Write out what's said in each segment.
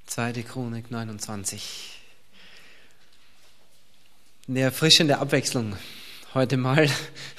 2. Chronik 29. Eine erfrischende Abwechslung heute mal.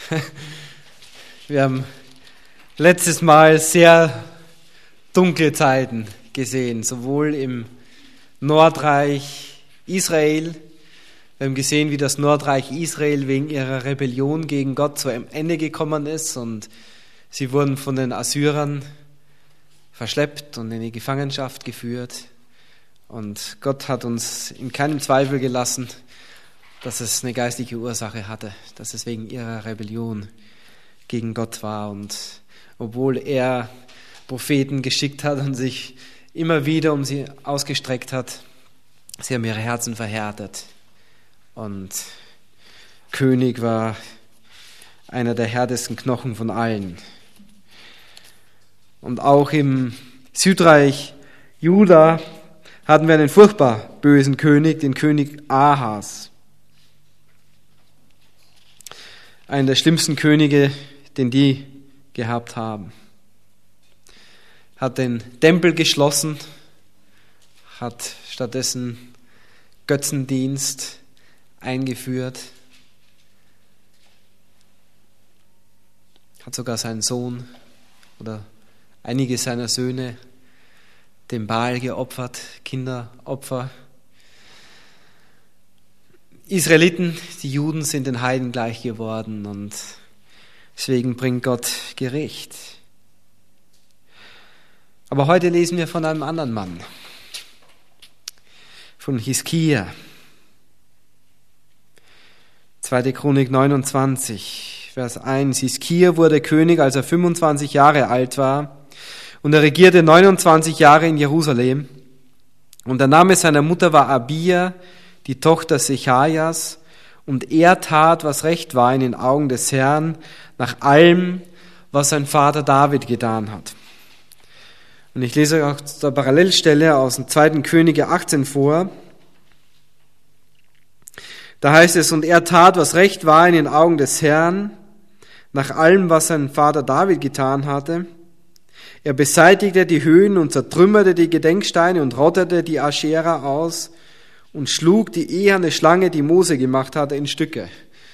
Wir haben letztes Mal sehr dunkle Zeiten gesehen, sowohl im Nordreich Israel. Wir haben gesehen, wie das Nordreich Israel wegen ihrer Rebellion gegen Gott zu einem Ende gekommen ist und sie wurden von den Assyrern verschleppt und in die Gefangenschaft geführt. Und Gott hat uns in keinem Zweifel gelassen, dass es eine geistliche Ursache hatte, dass es wegen ihrer Rebellion gegen Gott war. Und obwohl er Propheten geschickt hat und sich immer wieder um sie ausgestreckt hat, sie haben ihre Herzen verhärtet. Und König war einer der härtesten Knochen von allen. Und auch im Südreich Juda hatten wir einen furchtbar bösen König, den König Ahas. Einen der schlimmsten Könige, den die gehabt haben. Hat den Tempel geschlossen, hat stattdessen Götzendienst eingeführt, hat sogar seinen Sohn oder einige seiner Söhne dem Baal geopfert, Kinderopfer. Israeliten, die Juden, sind den Heiden gleich geworden und deswegen bringt Gott Gericht. Aber heute lesen wir von einem anderen Mann, von Hiskia. 2. Chronik 29, Vers 1. Hiskia wurde König, als er 25 Jahre alt war. Und er regierte 29 Jahre in Jerusalem. Und der Name seiner Mutter war Abia, die Tochter Sechajas. Und er tat, was recht war in den Augen des Herrn, nach allem, was sein Vater David getan hat. Und ich lese auch der Parallelstelle aus dem 2. Könige 18 vor. Da heißt es, und er tat, was recht war in den Augen des Herrn, nach allem, was sein Vater David getan hatte. Er beseitigte die Höhen und zertrümmerte die Gedenksteine und rottete die Aschera aus und schlug die eherne Schlange, die Mose gemacht hatte, in Stücke.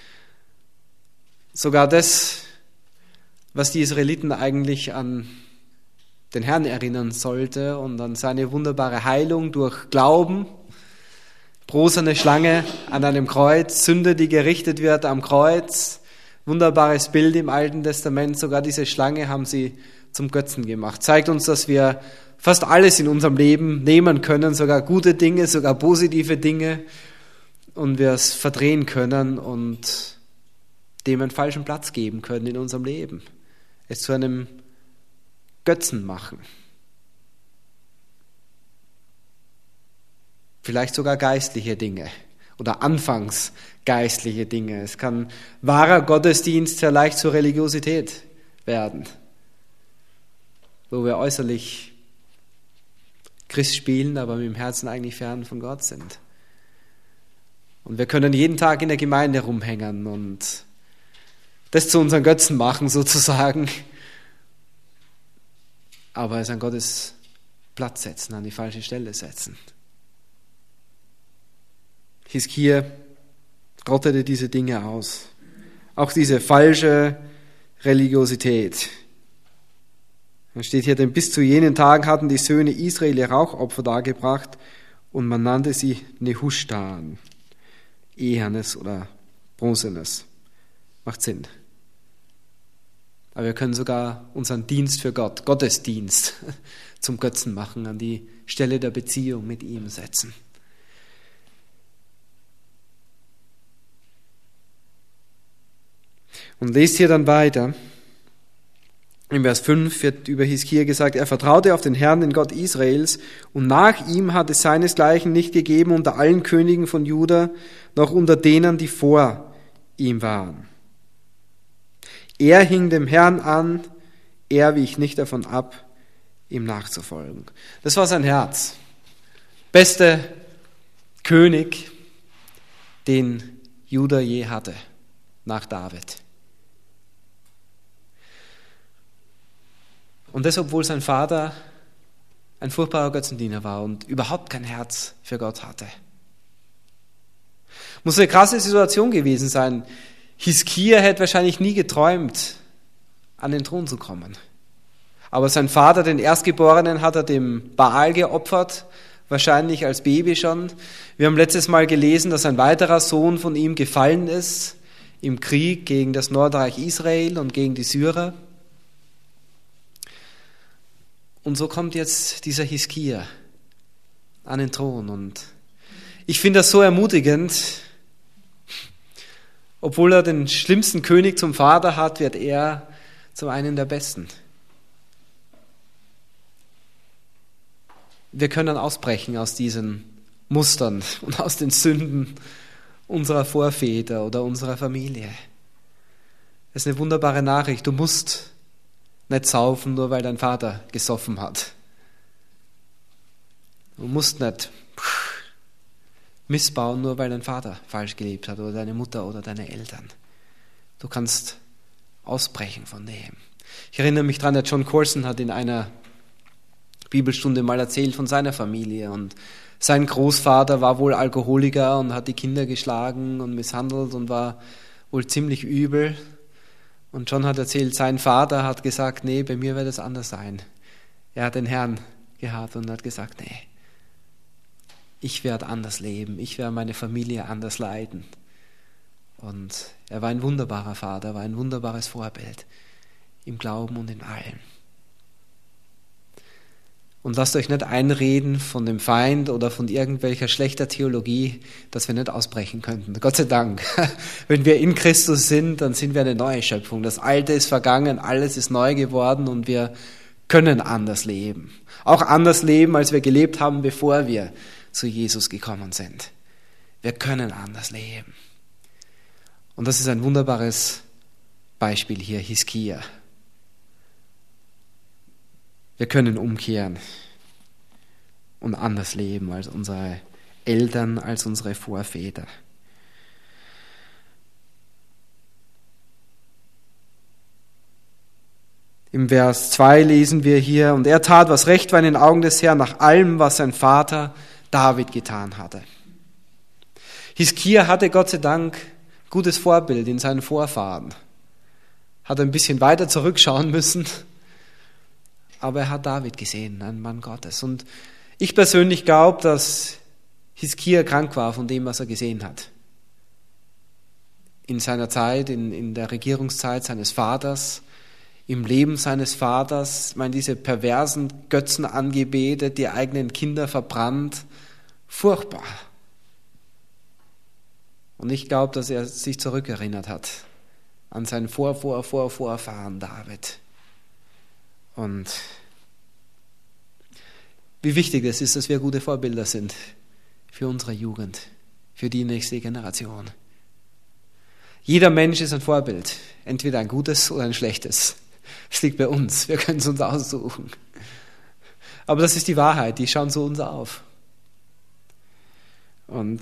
Sogar das, was die Israeliten eigentlich an den Herrn erinnern sollte und an seine wunderbare Heilung durch Glauben. Bronzene Schlange an einem Kreuz, Sünde, die gerichtet wird am Kreuz. Wunderbares Bild im Alten Testament. Sogar diese Schlange haben sie zum Götzen gemacht. Zeigt uns, dass wir fast alles in unserem Leben nehmen können, sogar gute Dinge, sogar positive Dinge, und wir es verdrehen können und dem einen falschen Platz geben können in unserem Leben. Es zu einem Götzen machen. Vielleicht sogar geistliche Dinge oder anfangs geistliche Dinge. Es kann wahrer Gottesdienst sehr leicht zur Religiosität werden, wo wir äußerlich Christ spielen, aber mit dem Herzen eigentlich fern von Gott sind. Und wir können jeden Tag in der Gemeinde rumhängen und das zu unseren Götzen machen sozusagen, aber es an Gottes Platz setzen, an die falsche Stelle setzen. Hiskia rottete diese Dinge aus. Auch diese falsche Religiosität. Dann steht hier, denn bis zu jenen Tagen hatten die Söhne Israel ihr Rauchopfer dargebracht und man nannte sie Nehushtan. Ehernes oder Bronzenes. Macht Sinn. Aber wir können sogar unseren Dienst für Gott, Gottesdienst, zum Götzen machen, an die Stelle der Beziehung mit ihm setzen. Und lest hier dann weiter. Im Vers 5 wird über Hiskia gesagt, er vertraute auf den Herrn, den Gott Israels, und nach ihm hat es seinesgleichen nicht gegeben unter allen Königen von Juda, noch unter denen, die vor ihm waren. Er hing dem Herrn an, er wich nicht davon ab, ihm nachzufolgen. Das war sein Herz. Beste König, den Juda je hatte, nach David. Und das, obwohl sein Vater ein furchtbarer Götzendiener war und überhaupt kein Herz für Gott hatte. Muss eine krasse Situation gewesen sein. Hiskia hätte wahrscheinlich nie geträumt, an den Thron zu kommen. Aber sein Vater, den Erstgeborenen, hat er dem Baal geopfert, wahrscheinlich als Baby schon. Wir haben letztes Mal gelesen, dass ein weiterer Sohn von ihm gefallen ist im Krieg gegen das Nordreich Israel und gegen die Syrer. Und so kommt jetzt dieser Hiskia an den Thron. Und ich finde das so ermutigend. Obwohl er den schlimmsten König zum Vater hat, wird er zu einem der Besten. Wir können ausbrechen aus diesen Mustern und aus den Sünden unserer Vorväter oder unserer Familie. Das ist eine wunderbare Nachricht. Du musst nicht saufen, nur weil dein Vater gesoffen hat. Du musst nicht missbauen, nur weil dein Vater falsch gelebt hat oder deine Mutter oder deine Eltern. Du kannst ausbrechen von dem. Ich erinnere mich daran, der John Colson hat in einer Bibelstunde mal erzählt von seiner Familie und sein Großvater war wohl Alkoholiker und hat die Kinder geschlagen und misshandelt und war wohl ziemlich übel. Und John hat erzählt, sein Vater hat gesagt, nee, bei mir wird es anders sein. Er hat den Herrn gehabt und hat gesagt, nee, ich werde anders leben, ich werde meine Familie anders leiten. Und er war ein wunderbarer Vater, war ein wunderbares Vorbild im Glauben und in allem. Und lasst euch nicht einreden von dem Feind oder von irgendwelcher schlechter Theologie, dass wir nicht ausbrechen könnten. Gott sei Dank. Wenn wir in Christus sind, dann sind wir eine neue Schöpfung. Das Alte ist vergangen, alles ist neu geworden und wir können anders leben. Auch anders leben, als wir gelebt haben, bevor wir zu Jesus gekommen sind. Wir können anders leben. Und das ist ein wunderbares Beispiel hier, Hiskia. Wir können umkehren und anders leben als unsere Eltern, als unsere Vorväter. Im Vers 2 lesen wir hier, und er tat, was recht war in den Augen des Herrn, nach allem, was sein Vater David getan hatte. Hiskia hatte Gott sei Dank gutes Vorbild in seinen Vorfahren. Hat ein bisschen weiter zurückschauen müssen, aber er hat David gesehen, einen Mann Gottes. Und ich persönlich glaube, dass Hiskia krank war von dem, was er gesehen hat. In seiner Zeit, in der Regierungszeit seines Vaters, im Leben seines Vaters, ich meine, diese perversen Götzen angebetet, die eigenen Kinder verbrannt, furchtbar. Und ich glaube, dass er sich zurückerinnert hat an seinen Vorfahren David. Und wie wichtig es ist, dass wir gute Vorbilder sind für unsere Jugend, für die nächste Generation. Jeder Mensch ist ein Vorbild, entweder ein gutes oder ein schlechtes. Es liegt bei uns, wir können es uns aussuchen. Aber das ist die Wahrheit, die schauen zu uns auf. Und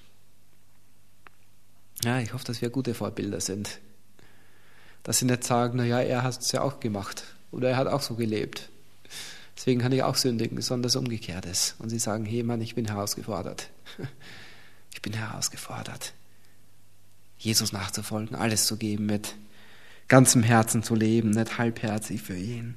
ja, ich hoffe, dass wir gute Vorbilder sind. Dass sie nicht sagen, naja, er hat es ja auch gemacht oder er hat auch so gelebt. Deswegen kann ich auch sündigen, sondern das Umgekehrte ist. Und sie sagen, hey Mann, ich bin herausgefordert. Ich bin herausgefordert, Jesus nachzufolgen, alles zu geben, mit ganzem Herzen zu leben, nicht halbherzig für ihn.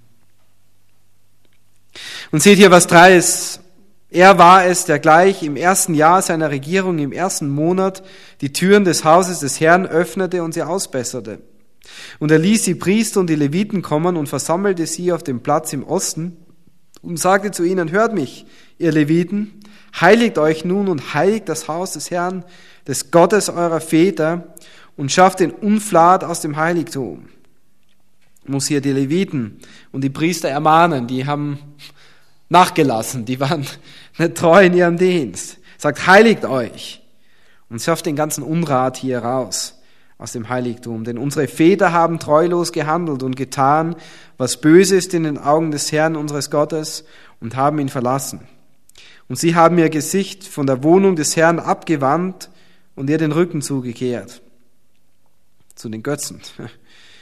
Und seht hier, was 3 ist. Er war es, der gleich im ersten Jahr seiner Regierung, im ersten Monat, die Türen des Hauses des Herrn öffnete und sie ausbesserte. Und er ließ die Priester und die Leviten kommen und versammelte sie auf dem Platz im Osten und sagte zu ihnen, hört mich, ihr Leviten, heiligt euch nun und heiligt das Haus des Herrn, des Gottes eurer Väter und schafft den Unflat aus dem Heiligtum. Ich muss hier die Leviten und die Priester ermahnen, die haben nachgelassen, die waren nicht treu in ihrem Dienst. Sagt, heiligt euch und schafft den ganzen Unrat hier raus aus dem Heiligtum. Denn unsere Väter haben treulos gehandelt und getan, was böse ist in den Augen des Herrn unseres Gottes und haben ihn verlassen. Und sie haben ihr Gesicht von der Wohnung des Herrn abgewandt und ihr den Rücken zugekehrt. Zu den Götzen.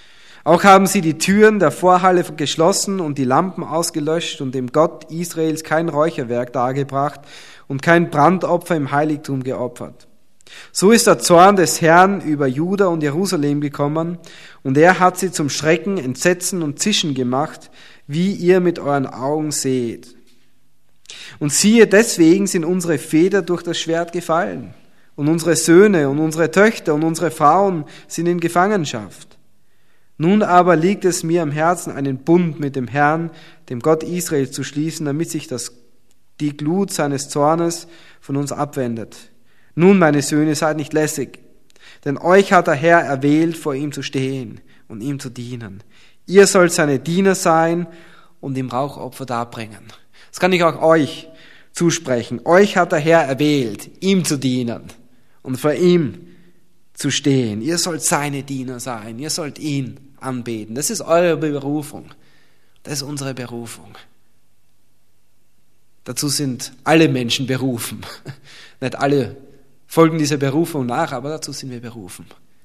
Auch haben sie die Türen der Vorhalle geschlossen und die Lampen ausgelöscht und dem Gott Israels kein Räucherwerk dargebracht und kein Brandopfer im Heiligtum geopfert. So ist der Zorn des Herrn über Juda und Jerusalem gekommen, und er hat sie zum Schrecken, Entsetzen und Zischen gemacht, wie ihr mit euren Augen seht. Und siehe, deswegen sind unsere Väter durch das Schwert gefallen, und unsere Söhne und unsere Töchter und unsere Frauen sind in Gefangenschaft. Nun aber liegt es mir am Herzen, einen Bund mit dem Herrn, dem Gott Israel, zu schließen, damit sich die Glut seines Zornes von uns abwendet. Nun, meine Söhne, seid nicht lässig, denn euch hat der Herr erwählt, vor ihm zu stehen und ihm zu dienen. Ihr sollt seine Diener sein und ihm Rauchopfer darbringen. Das kann ich auch euch zusprechen. Euch hat der Herr erwählt, ihm zu dienen und vor ihm zu stehen. Ihr sollt seine Diener sein, ihr sollt ihn anbeten. Das ist eure Berufung. Das ist unsere Berufung. Dazu sind alle Menschen berufen. Nicht alle folgen dieser Berufung nach, aber dazu sind wir berufen.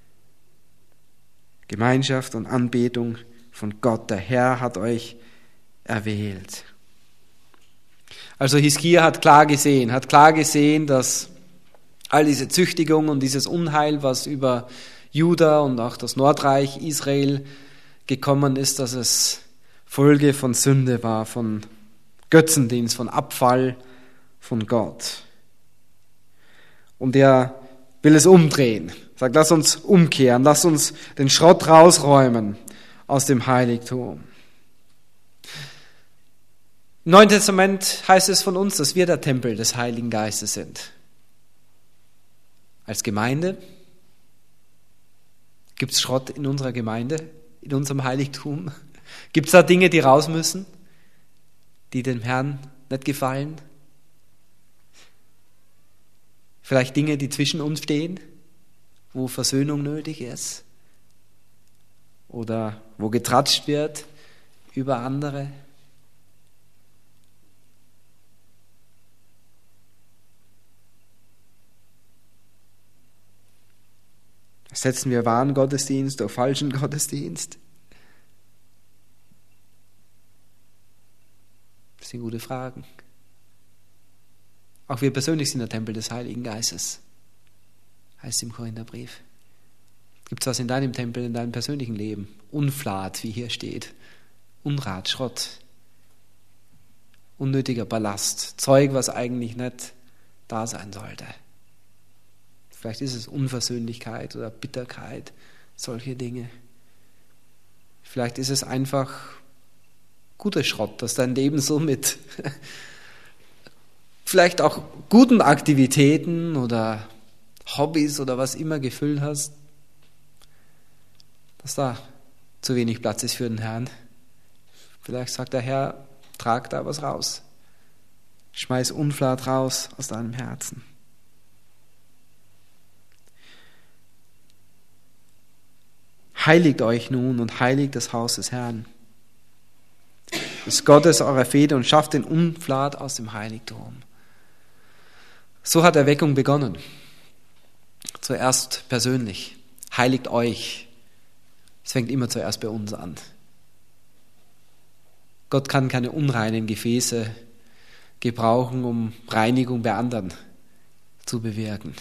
Gemeinschaft und Anbetung von Gott. Der Herr hat euch erwählt. Also Hiskia hat klar gesehen, dass all diese Züchtigung und dieses Unheil, was über Juda und auch das Nordreich Israel gekommen ist, dass es Folge von Sünde war, von Götzendienst, von Abfall von Gott. Und er will es umdrehen. Er sagt, lass uns umkehren, lass uns den Schrott rausräumen aus dem Heiligtum. Im Neuen Testament heißt es von uns, dass wir der Tempel des Heiligen Geistes sind. Als Gemeinde gibt es Schrott in unserer Gemeinde, in unserem Heiligtum. Gibt es da Dinge, die raus müssen, die dem Herrn nicht gefallen? Vielleicht Dinge, die zwischen uns stehen, wo Versöhnung nötig ist oder wo getratscht wird über andere. Setzen wir wahren Gottesdienst auf falschen Gottesdienst? Das sind gute Fragen. Auch wir persönlich sind der Tempel des Heiligen Geistes, heißt es im Korintherbrief. Gibt es was in deinem Tempel, in deinem persönlichen Leben? Unflat, wie hier steht. Unrat, Schrott. Unnötiger Ballast. Zeug, was eigentlich nicht da sein sollte. Vielleicht ist es Unversöhnlichkeit oder Bitterkeit, solche Dinge. Vielleicht ist es einfach guter Schrott, dass dein Leben so mit vielleicht auch guten Aktivitäten oder Hobbys oder was immer gefüllt hast, dass da zu wenig Platz ist für den Herrn. Vielleicht sagt der Herr, trag da was raus. Schmeiß Unflat raus aus deinem Herzen. Heiligt euch nun und heiligt das Haus des Herrn, des Gottes eurer Väter, und schafft den Unflat aus dem Heiligtum. So hat Erweckung begonnen. Zuerst persönlich. Heiligt euch. Es fängt immer zuerst bei uns an. Gott kann keine unreinen Gefäße gebrauchen, um Reinigung bei anderen zu bewirken.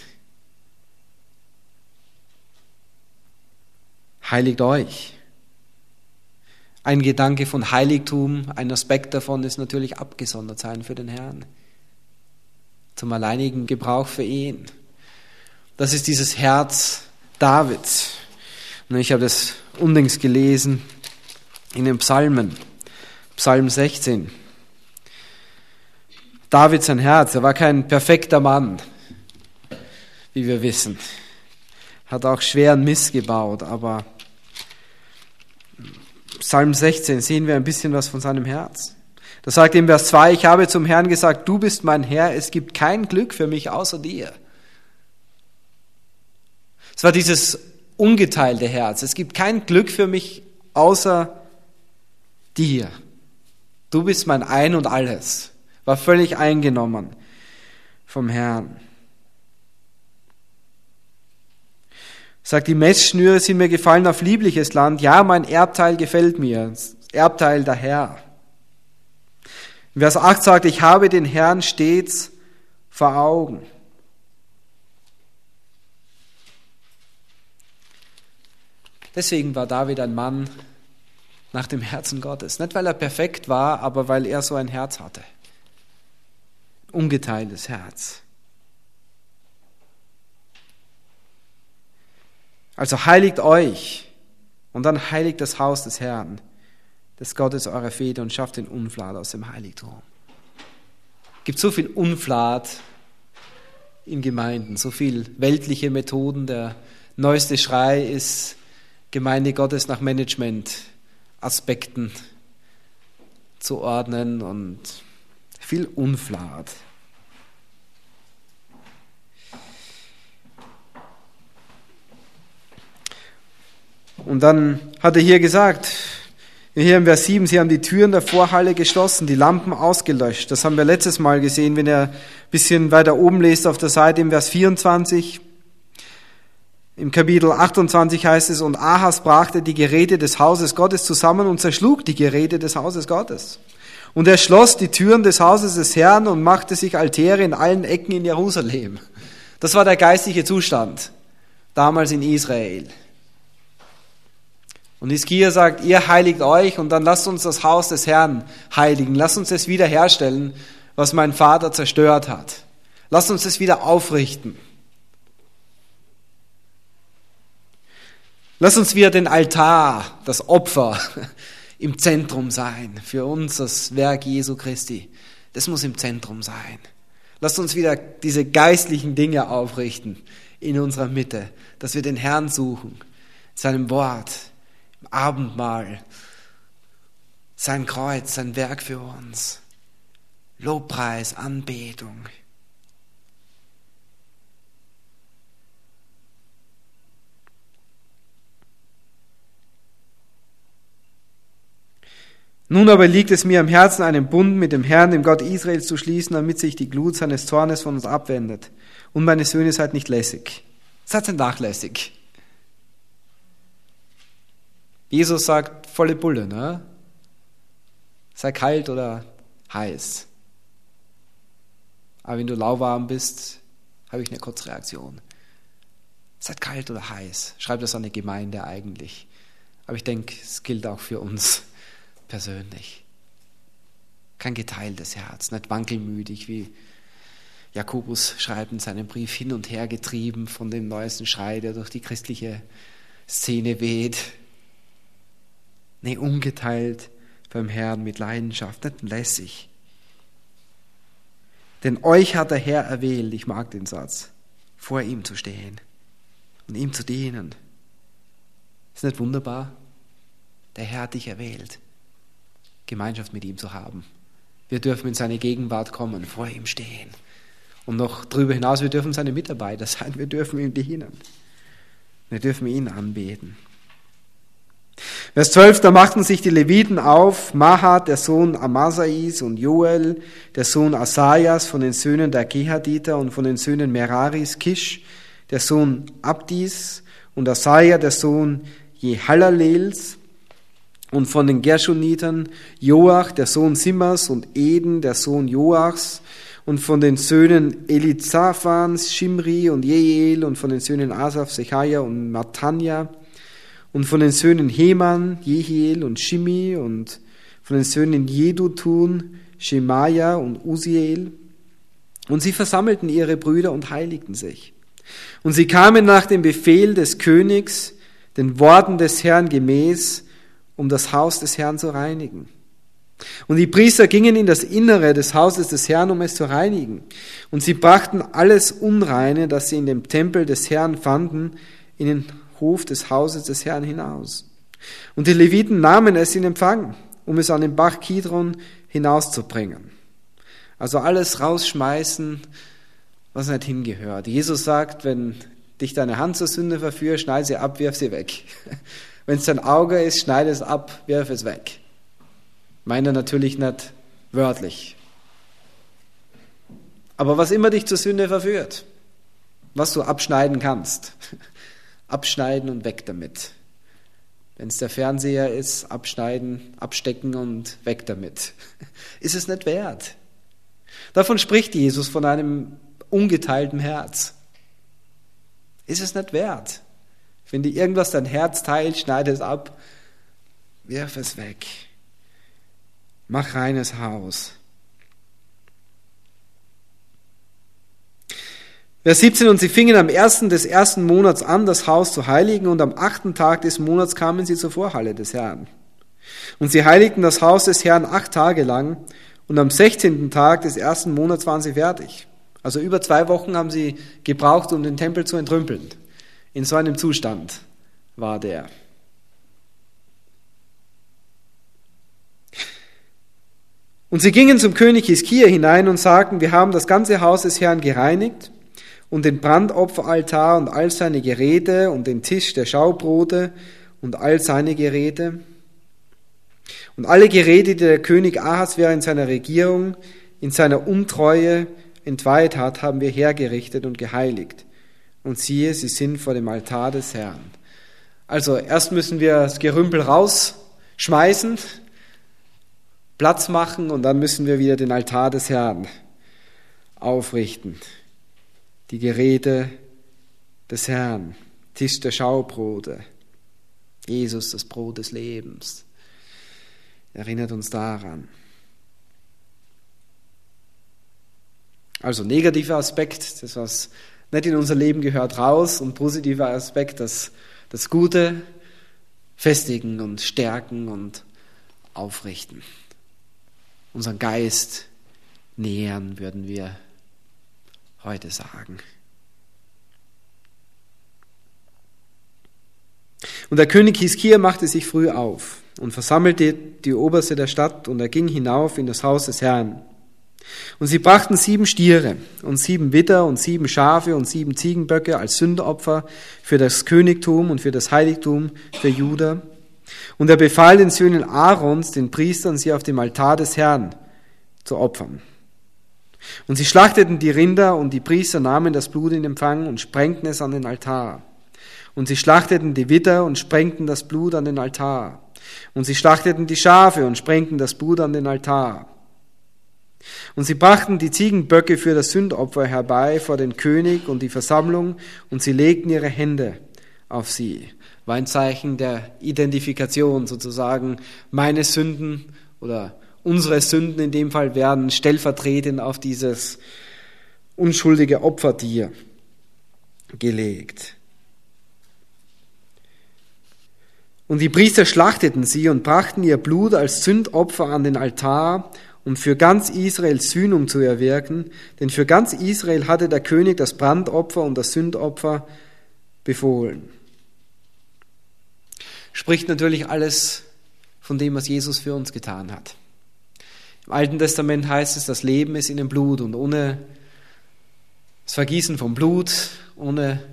Heiligt euch. Ein Gedanke von Heiligtum, ein Aspekt davon ist natürlich abgesondert sein für den Herrn. Zum alleinigen Gebrauch für ihn. Das ist dieses Herz Davids. Und ich habe das unlängst gelesen in den Psalmen. Psalm 16. David, sein Herz, er war kein perfekter Mann, wie wir wissen. Hat auch schweren Mist gebaut, aber Psalm 16 sehen wir ein bisschen was von seinem Herz. Da sagt er in Vers 2, ich habe zum Herrn gesagt, du bist mein Herr, es gibt kein Glück für mich außer dir. Es war dieses ungeteilte Herz, es gibt kein Glück für mich außer dir. Du bist mein Ein und Alles. War völlig eingenommen vom Herrn. Sagt, die Messschnüre sind mir gefallen auf liebliches Land. Ja, mein Erbteil gefällt mir. Das Erbteil der Herr. In Vers 8 sagt, ich habe den Herrn stets vor Augen. Deswegen war David ein Mann nach dem Herzen Gottes. Nicht, weil er perfekt war, aber weil er so ein Herz hatte. Ungeteiltes Herz. Also heiligt euch und dann heiligt das Haus des Herrn, des Gottes eurer Väter, und schafft den Unflat aus dem Heiligtum. Es gibt so viel Unflat in Gemeinden, so viel weltliche Methoden. Der neueste Schrei ist, Gemeinde Gottes nach Management-Aspekten zu ordnen und viel Unflat. Und dann hat er hier gesagt, hier im Vers 7, sie haben die Türen der Vorhalle geschlossen, die Lampen ausgelöscht. Das haben wir letztes Mal gesehen, wenn ihr ein bisschen weiter oben lest auf der Seite im Vers 24. Im Kapitel 28 heißt es, und Ahas brachte die Geräte des Hauses Gottes zusammen und zerschlug die Geräte des Hauses Gottes. Und er schloss die Türen des Hauses des Herrn und machte sich Altäre in allen Ecken in Jerusalem. Das war der geistliche Zustand damals in Israel. Und Hiskia sagt, ihr heiligt euch und dann lasst uns das Haus des Herrn heiligen. Lasst uns es wiederherstellen, was mein Vater zerstört hat. Lasst uns es wieder aufrichten. Lasst uns wieder den Altar, das Opfer im Zentrum sein. Für uns das Werk Jesu Christi. Das muss im Zentrum sein. Lasst uns wieder diese geistlichen Dinge aufrichten in unserer Mitte. Dass wir den Herrn suchen, seinem Wort, Abendmahl, sein Kreuz, sein Werk für uns, Lobpreis, Anbetung. Nun aber liegt es mir am Herzen, einen Bund mit dem Herrn, dem Gott Israels, zu schließen, damit sich die Glut seines Zornes von uns abwendet. Und meine Söhne, seid nicht lässig. Seid nicht nachlässig. Jesus sagt, volle Bulle, ne? Sei kalt oder heiß. Aber wenn du lauwarm bist, habe ich eine Kurzreaktion. Seid kalt oder heiß. Schreibt das an die Gemeinde eigentlich. Aber ich denke, es gilt auch für uns persönlich. Kein geteiltes Herz, nicht wankelmütig, wie Jakobus schreibt in seinem Brief, hin und her getrieben von dem neuesten Schrei, der durch die christliche Szene weht. Nee, ungeteilt beim Herrn mit Leidenschaft, nicht lässig. Denn euch hat der Herr erwählt, ich mag den Satz, vor ihm zu stehen und ihm zu dienen. Ist nicht wunderbar? Der Herr hat dich erwählt, Gemeinschaft mit ihm zu haben. Wir dürfen in seine Gegenwart kommen, vor ihm stehen. Und noch darüber hinaus, wir dürfen seine Mitarbeiter sein, wir dürfen ihm dienen. Wir dürfen ihn anbeten. Vers 12, da machten sich die Leviten auf, Mahat, der Sohn Amasais, und Joel, der Sohn Asaias, von den Söhnen der Gehaditer, und von den Söhnen Meraris, Kisch, der Sohn Abdis, und Asaia, der Sohn Jehalalels, und von den Gershonitern Joach, der Sohn Simmers, und Eden, der Sohn Joachs, und von den Söhnen Elizaphans, Shimri und Jeiel, und von den Söhnen Asaf, Sechaja und Mattanja, und von den Söhnen Heman, Jehiel und Shimi, und von den Söhnen Jedutun, Shemaja und Uziel. Und sie versammelten ihre Brüder und heiligten sich. Und sie kamen nach dem Befehl des Königs, den Worten des Herrn gemäß, um das Haus des Herrn zu reinigen. Und die Priester gingen in das Innere des Hauses des Herrn, um es zu reinigen. Und sie brachten alles Unreine, das sie in dem Tempel des Herrn fanden, in den Hof des Hauses des Herrn hinaus. Und die Leviten nahmen es in Empfang, um es an den Bach Kidron hinauszubringen. Also alles rausschmeißen, was nicht hingehört. Jesus sagt, wenn dich deine Hand zur Sünde verführt, schneid sie ab, wirf sie weg. Wenn es dein Auge ist, schneid es ab, wirf es weg. Meint er natürlich nicht wörtlich. Aber was immer dich zur Sünde verführt, was du abschneiden kannst, abschneiden und weg damit. Wenn es der Fernseher ist, abschneiden, abstecken und weg damit. Ist es nicht wert. Davon spricht Jesus, von einem ungeteilten Herz. Ist es nicht wert. Wenn dir irgendwas dein Herz teilt, schneide es ab, wirf es weg. Mach reines Haus. Vers 17, und sie fingen am 1. des ersten Monats an, das Haus zu heiligen, und am 8. Tag des Monats kamen sie zur Vorhalle des Herrn. Und sie heiligten das Haus des Herrn 8 Tage lang, und am 16. Tag des ersten Monats waren sie fertig. Also über 2 Wochen haben sie gebraucht, um den Tempel zu entrümpeln. In so einem Zustand war der. Und sie gingen zum König Hiskia hinein und sagten, wir haben das ganze Haus des Herrn gereinigt und den Brandopferaltar und all seine Geräte und den Tisch der Schaubrote und all seine Geräte. Und alle Geräte, die der König Ahas während seiner Regierung in seiner Untreue entweiht hat, haben wir hergerichtet und geheiligt. Und siehe, sie sind vor dem Altar des Herrn. Also erst müssen wir das Gerümpel rausschmeißen, Platz machen, und dann müssen wir wieder den Altar des Herrn aufrichten. Die Geräte des Herrn, Tisch der Schaubrote, Jesus, das Brot des Lebens, erinnert uns daran. Also negativer Aspekt, das was nicht in unser Leben gehört, raus, und positiver Aspekt, das Gute festigen und stärken und aufrichten. Unseren Geist nähern, würden wir heute sagen. Und der König Hiskia machte sich früh auf und versammelte die Oberste der Stadt, und er ging hinauf in das Haus des Herrn. Und sie brachten 7 Stiere und 7 Widder und 7 Schafe und 7 Ziegenböcke als Sündopfer für das Königtum und für das Heiligtum für Juda. Und er befahl den Söhnen Aarons, den Priestern, sie auf dem Altar des Herrn zu opfern. Und sie schlachteten die Rinder, und die Priester nahmen das Blut in Empfang und sprengten es an den Altar. Und sie schlachteten die Widder und sprengten das Blut an den Altar. Und sie schlachteten die Schafe und sprengten das Blut an den Altar. Und sie brachten die Ziegenböcke für das Sündopfer herbei vor den König und die Versammlung, und sie legten ihre Hände auf sie. War ein Zeichen der Identifikation sozusagen. Meine Sünden oder unsere Sünden in dem Fall werden stellvertretend auf dieses unschuldige Opfertier gelegt. Und die Priester schlachteten sie und brachten ihr Blut als Sündopfer an den Altar, um für ganz Israel Sühnung zu erwirken, denn für ganz Israel hatte der König das Brandopfer und das Sündopfer befohlen. Spricht natürlich alles von dem, was Jesus für uns getan hat. Im Alten Testament heißt es, das Leben ist in dem Blut, und ohne das Vergießen vom Blut, ohne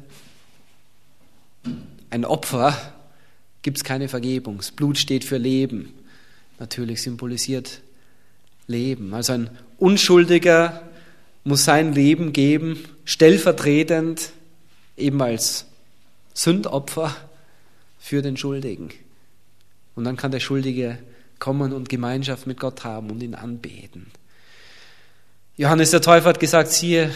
ein Opfer gibt es keine Vergebung. Das Blut steht für Leben, natürlich symbolisiert Leben. Also ein Unschuldiger muss sein Leben geben, stellvertretend eben als Sündopfer für den Schuldigen. Und dann kann der Schuldige kommen und Gemeinschaft mit Gott haben und ihn anbeten. Johannes der Täufer hat gesagt, siehe,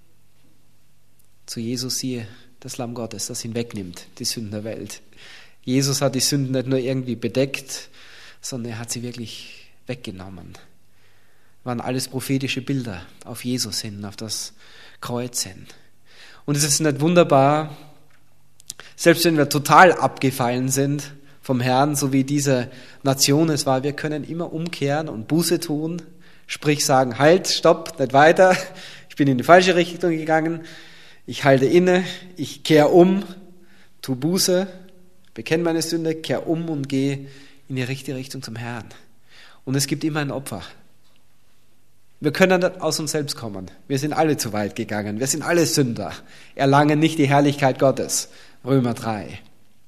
zu Jesus, siehe, das Lamm Gottes, das hinwegnimmt die Sünden der Welt. Jesus hat die Sünden nicht nur irgendwie bedeckt, sondern er hat sie wirklich weggenommen. Waren alles prophetische Bilder auf Jesus hin, auf das Kreuz hin. Und es ist nicht wunderbar, selbst wenn wir total abgefallen sind vom Herrn, so wie diese Nation es war, wir können immer umkehren und Buße tun, sprich sagen, halt, stopp, nicht weiter, ich bin in die falsche Richtung gegangen, ich halte inne, ich kehre um, tu Buße, bekenne meine Sünde, kehre um und gehe in die richtige Richtung zum Herrn. Und es gibt immer ein Opfer. Wir können nicht aus uns selbst kommen. Wir sind alle zu weit gegangen. Wir sind alle Sünder, erlangen nicht die Herrlichkeit Gottes. Römer 3.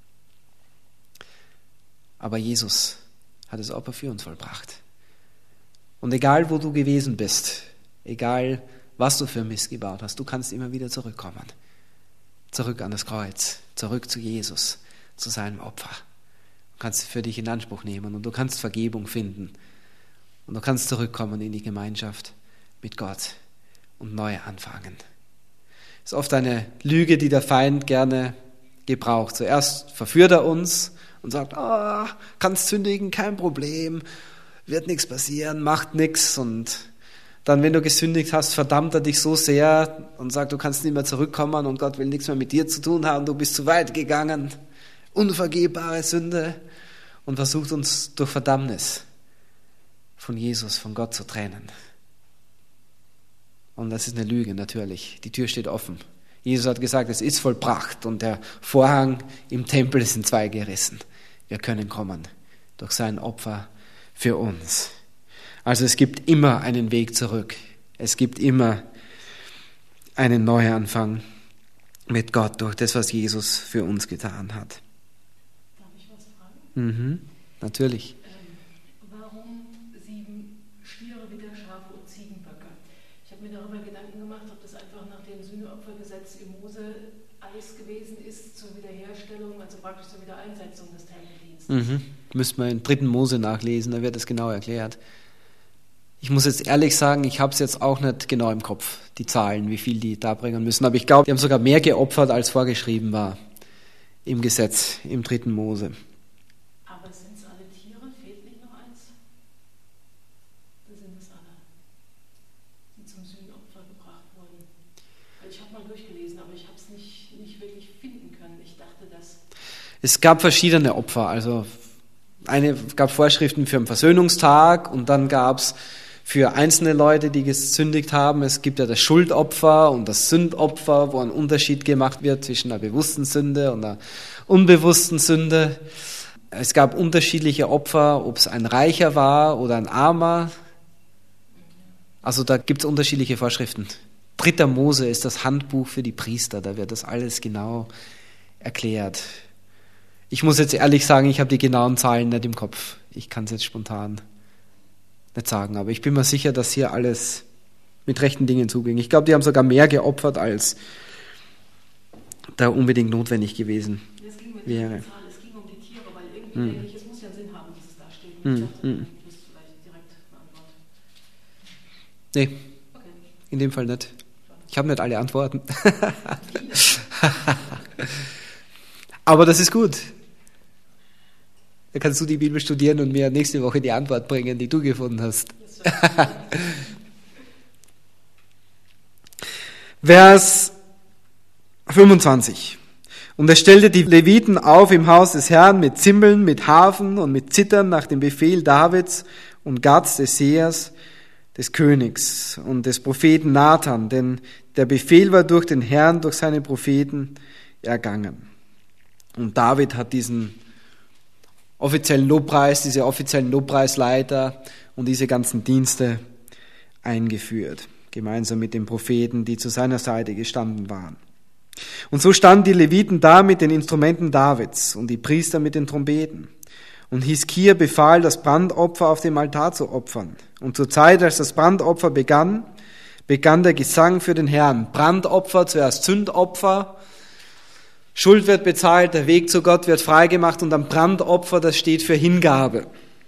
Aber Jesus hat das Opfer für uns vollbracht. Und egal, wo du gewesen bist, egal, was du für Mist gebaut hast, du kannst immer wieder zurückkommen. zurück an das Kreuz, zurück zu Jesus, zu seinem Opfer. Du kannst es für dich in Anspruch nehmen und du kannst Vergebung finden und du kannst zurückkommen in die Gemeinschaft mit Gott und neu anfangen. Das ist oft eine Lüge, die der Feind gerne gebraucht. Zuerst verführt er uns und sagt, kannst sündigen, kein Problem, wird nichts passieren, macht nichts. Und dann, wenn du gesündigt hast, verdammt er dich so sehr und sagt, du kannst nicht mehr zurückkommen und Gott will nichts mehr mit dir zu tun haben, du bist zu weit gegangen, unvergebbare Sünde, und versucht uns durch Verdammnis von Jesus, von Gott zu trennen. Und das ist eine Lüge natürlich. Die Tür steht offen. Jesus hat gesagt, es ist vollbracht und der Vorhang im Tempel ist in zwei gerissen. Wir können kommen durch sein Opfer für uns. Also es gibt immer einen Weg zurück. Es gibt immer einen Neuanfang mit Gott durch das, was Jesus für uns getan hat. Darf ich was fragen? Natürlich. Warum 7 Stiere wie der Schafe und Ziegenböcke? Ich habe mir darüber Gedanken gemacht, ob das einfach nach dem Sühneopfergesetz im Mose alles gewesen ist zur Wiederherstellung, also praktisch zur Wiedereinsetzung des Tempeldienstes. Müsste man in 3. Mose nachlesen, da wird das genau erklärt. Ich muss jetzt ehrlich sagen, ich habe es jetzt auch nicht genau im Kopf, die Zahlen, wie viel die da bringen müssen. Aber ich glaube, die haben sogar mehr geopfert, als vorgeschrieben war im Gesetz, im 3. Mose. Aber sind es alle Tiere? Fehlt nicht noch eins? Da sind es alle, die zum Sühnopfer gebracht wurden. Ich habe mal durchgelesen, aber ich habe es nicht wirklich finden können. Ich dachte, dass... Es gab verschiedene Opfer. Also gab Vorschriften für den Versöhnungstag und dann gab es für einzelne Leute, die gesündigt haben. Es gibt ja das Schuldopfer und das Sündopfer, wo ein Unterschied gemacht wird zwischen einer bewussten Sünde und einer unbewussten Sünde. Es gab unterschiedliche Opfer, ob es ein Reicher war oder ein Armer. Also da gibt es unterschiedliche Vorschriften. 3. Mose ist das Handbuch für die Priester, da wird das alles genau erklärt. Ich muss jetzt ehrlich sagen, ich habe die genauen Zahlen nicht im Kopf. Ich kann es jetzt spontan nicht sagen, aber ich bin mir sicher, dass hier alles mit rechten Dingen zuging. Ich glaube, die haben sogar mehr geopfert, als da unbedingt notwendig gewesen wäre. Es ging um die Tiere, weil irgendwie denke ich, es muss ja einen Sinn haben, dass es da steht. Und ich dachte, du wirst vielleicht direkt eine Antwort. Nee, in dem Fall nicht. Ich habe nicht alle Antworten. Aber das ist gut. Da kannst du die Bibel studieren und mir nächste Woche die Antwort bringen, die du gefunden hast. Vers 25. Und er stellte die Leviten auf im Haus des Herrn mit Zimbeln, mit Harfen und mit Zittern nach dem Befehl Davids und Gads des Sehers, des Königs und des Propheten Nathan, denn der Befehl war durch den Herrn, durch seine Propheten ergangen. Und David hat diesen offiziellen Lobpreis, diese offiziellen Lobpreisleiter und diese ganzen Dienste eingeführt, gemeinsam mit den Propheten, die zu seiner Seite gestanden waren. Und so standen die Leviten da mit den Instrumenten Davids und die Priester mit den Trompeten. Und Hiskia befahl, das Brandopfer auf dem Altar zu opfern. Und zur Zeit, als das Brandopfer begann der Gesang für den Herrn. Brandopfer, zuerst Sündopfer, Schuld wird bezahlt, der Weg zu Gott wird freigemacht und am Brandopfer, das steht für Hingabe.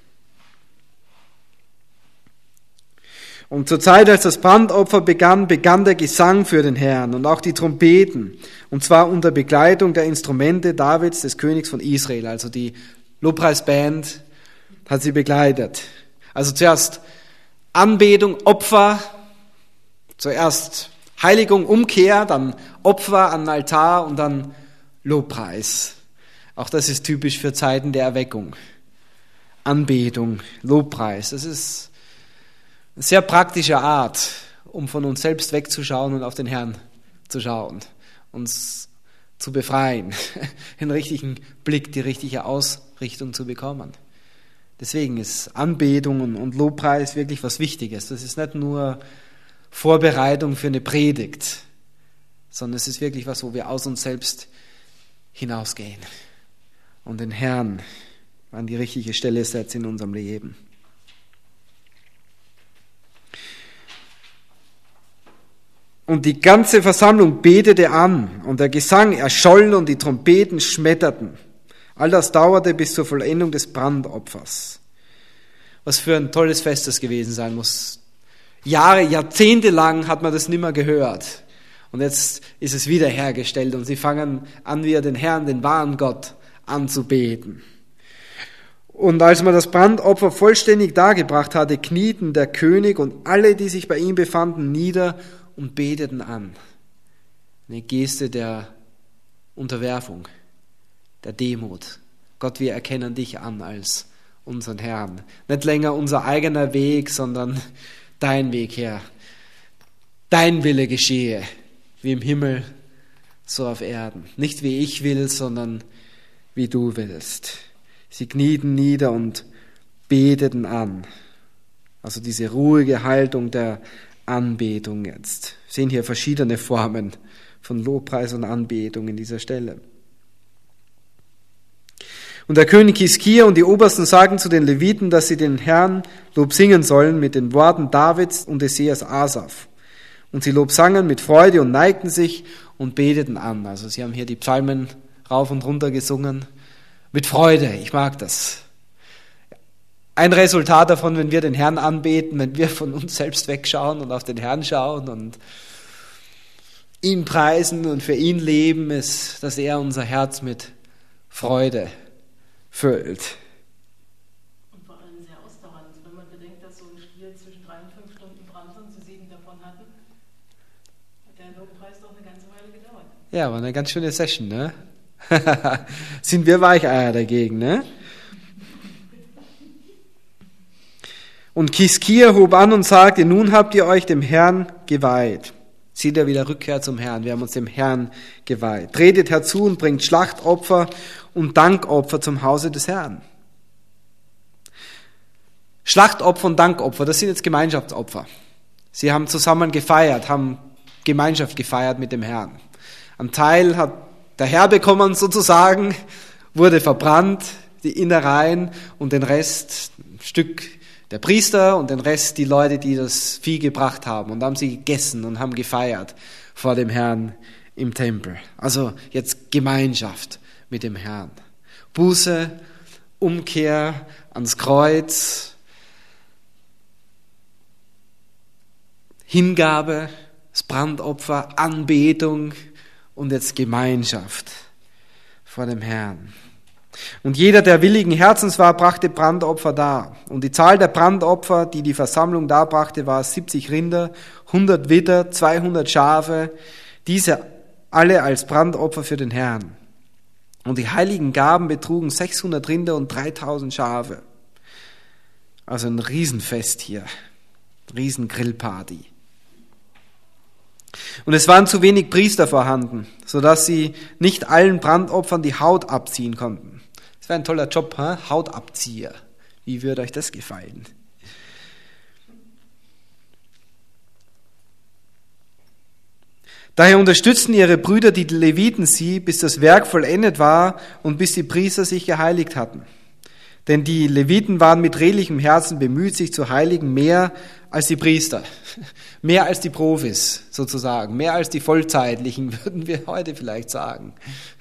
Und zur Zeit, als das Brandopfer begann der Gesang für den Herrn und auch die Trompeten. Und zwar unter Begleitung der Instrumente Davids, des Königs von Israel. Also die Lobpreisband hat sie begleitet. Also zuerst Anbetung, Opfer, zuerst Heiligung, Umkehr, dann Opfer an den Altar und dann Lobpreis. Auch das ist typisch für Zeiten der Erweckung. Anbetung, Lobpreis. Das ist eine sehr praktische Art, um von uns selbst wegzuschauen und auf den Herrn zu schauen. Uns zu befreien, den richtigen Blick, die richtige Ausrichtung zu bekommen. Deswegen ist Anbetung und Lobpreis wirklich was Wichtiges. Das ist nicht nur Vorbereitung für eine Predigt, sondern es ist wirklich was, wo wir aus uns selbst hinausgehen und den Herrn an die richtige Stelle setzen in unserem Leben. Und die ganze Versammlung betete an und der Gesang erscholl und die Trompeten schmetterten. All das dauerte bis zur Vollendung des Brandopfers. Was für ein tolles Fest das gewesen sein muss. Jahre, Jahrzehnte lang hat man das nicht mehr gehört. Und jetzt ist es wiederhergestellt und sie fangen an, wieder den Herrn, den wahren Gott, anzubeten. Und als man das Brandopfer vollständig dargebracht hatte, knieten der König und alle, die sich bei ihm befanden, nieder und beteten an. Eine Geste der Unterwerfung, der Demut. Gott, wir erkennen dich an als unseren Herrn. Nicht länger unser eigener Weg, sondern dein Weg, Herr. Dein Wille geschehe, wie im Himmel, so auf Erden. Nicht wie ich will, sondern wie du willst. Sie knieten nieder und beteten an. Also diese ruhige Haltung der Anbetung jetzt. Wir sehen hier verschiedene Formen von Lobpreis und Anbetung in dieser Stelle. Und der König Hiskia und die Obersten sagten zu den Leviten, dass sie den Herrn Lob singen sollen mit den Worten Davids und Esaias Asaf. Und sie Lob sangen mit Freude und neigten sich und beteten an. Also sie haben hier die Psalmen rauf und runter gesungen. Mit Freude, ich mag das. Ein Resultat davon, wenn wir den Herrn anbeten, wenn wir von uns selbst wegschauen und auf den Herrn schauen und ihn preisen und für ihn leben, ist, dass er unser Herz mit Freude füllt. Und vor allem sehr ausdauernd. Wenn man bedenkt, dass so ein Stier zwischen 3 und 5 Stunden brannte und sie 7 davon hatten, hat der Lobpreis doch eine ganze Weile gedauert. Ja, war eine ganz schöne Session, ne? Sind wir Weicheier dagegen, ne? Und Hiskia hob an und sagte, nun habt ihr euch dem Herrn geweiht. Sieht er wieder Rückkehr zum Herrn. Wir haben uns dem Herrn geweiht. Tretet herzu und bringt Schlachtopfer und Dankopfer zum Hause des Herrn. Schlachtopfer und Dankopfer, das sind jetzt Gemeinschaftsopfer. Sie haben zusammen gefeiert, haben Gemeinschaft gefeiert mit dem Herrn. Ein Teil hat der Herr bekommen sozusagen, wurde verbrannt, die Innereien und den Rest, ein Stück der Priester und den Rest die Leute, die das Vieh gebracht haben. Und da haben sie gegessen und haben gefeiert vor dem Herrn im Tempel. Also jetzt Gemeinschaft mit dem Herrn. Buße, Umkehr ans Kreuz, Hingabe, das Brandopfer, Anbetung und jetzt Gemeinschaft vor dem Herrn. Und jeder, der willigen Herzens war, brachte Brandopfer dar. Und die Zahl der Brandopfer, die die Versammlung darbrachte, war 70 Rinder, 100 Widder, 200 Schafe, diese alle als Brandopfer für den Herrn. Und die heiligen Gaben betrugen 600 Rinder und 3000 Schafe. Also ein Riesenfest hier, Riesengrillparty. Und es waren zu wenig Priester vorhanden, sodass sie nicht allen Brandopfern die Haut abziehen konnten. Das wäre ein toller Job, Hautabzieher. Wie würde euch das gefallen? Daher unterstützten ihre Brüder, die Leviten, sie, bis das Werk vollendet war und bis die Priester sich geheiligt hatten. Denn die Leviten waren mit redlichem Herzen bemüht, sich zu heiligen, mehr als die Priester, mehr als die Profis sozusagen, mehr als die Vollzeitlichen, würden wir heute vielleicht sagen.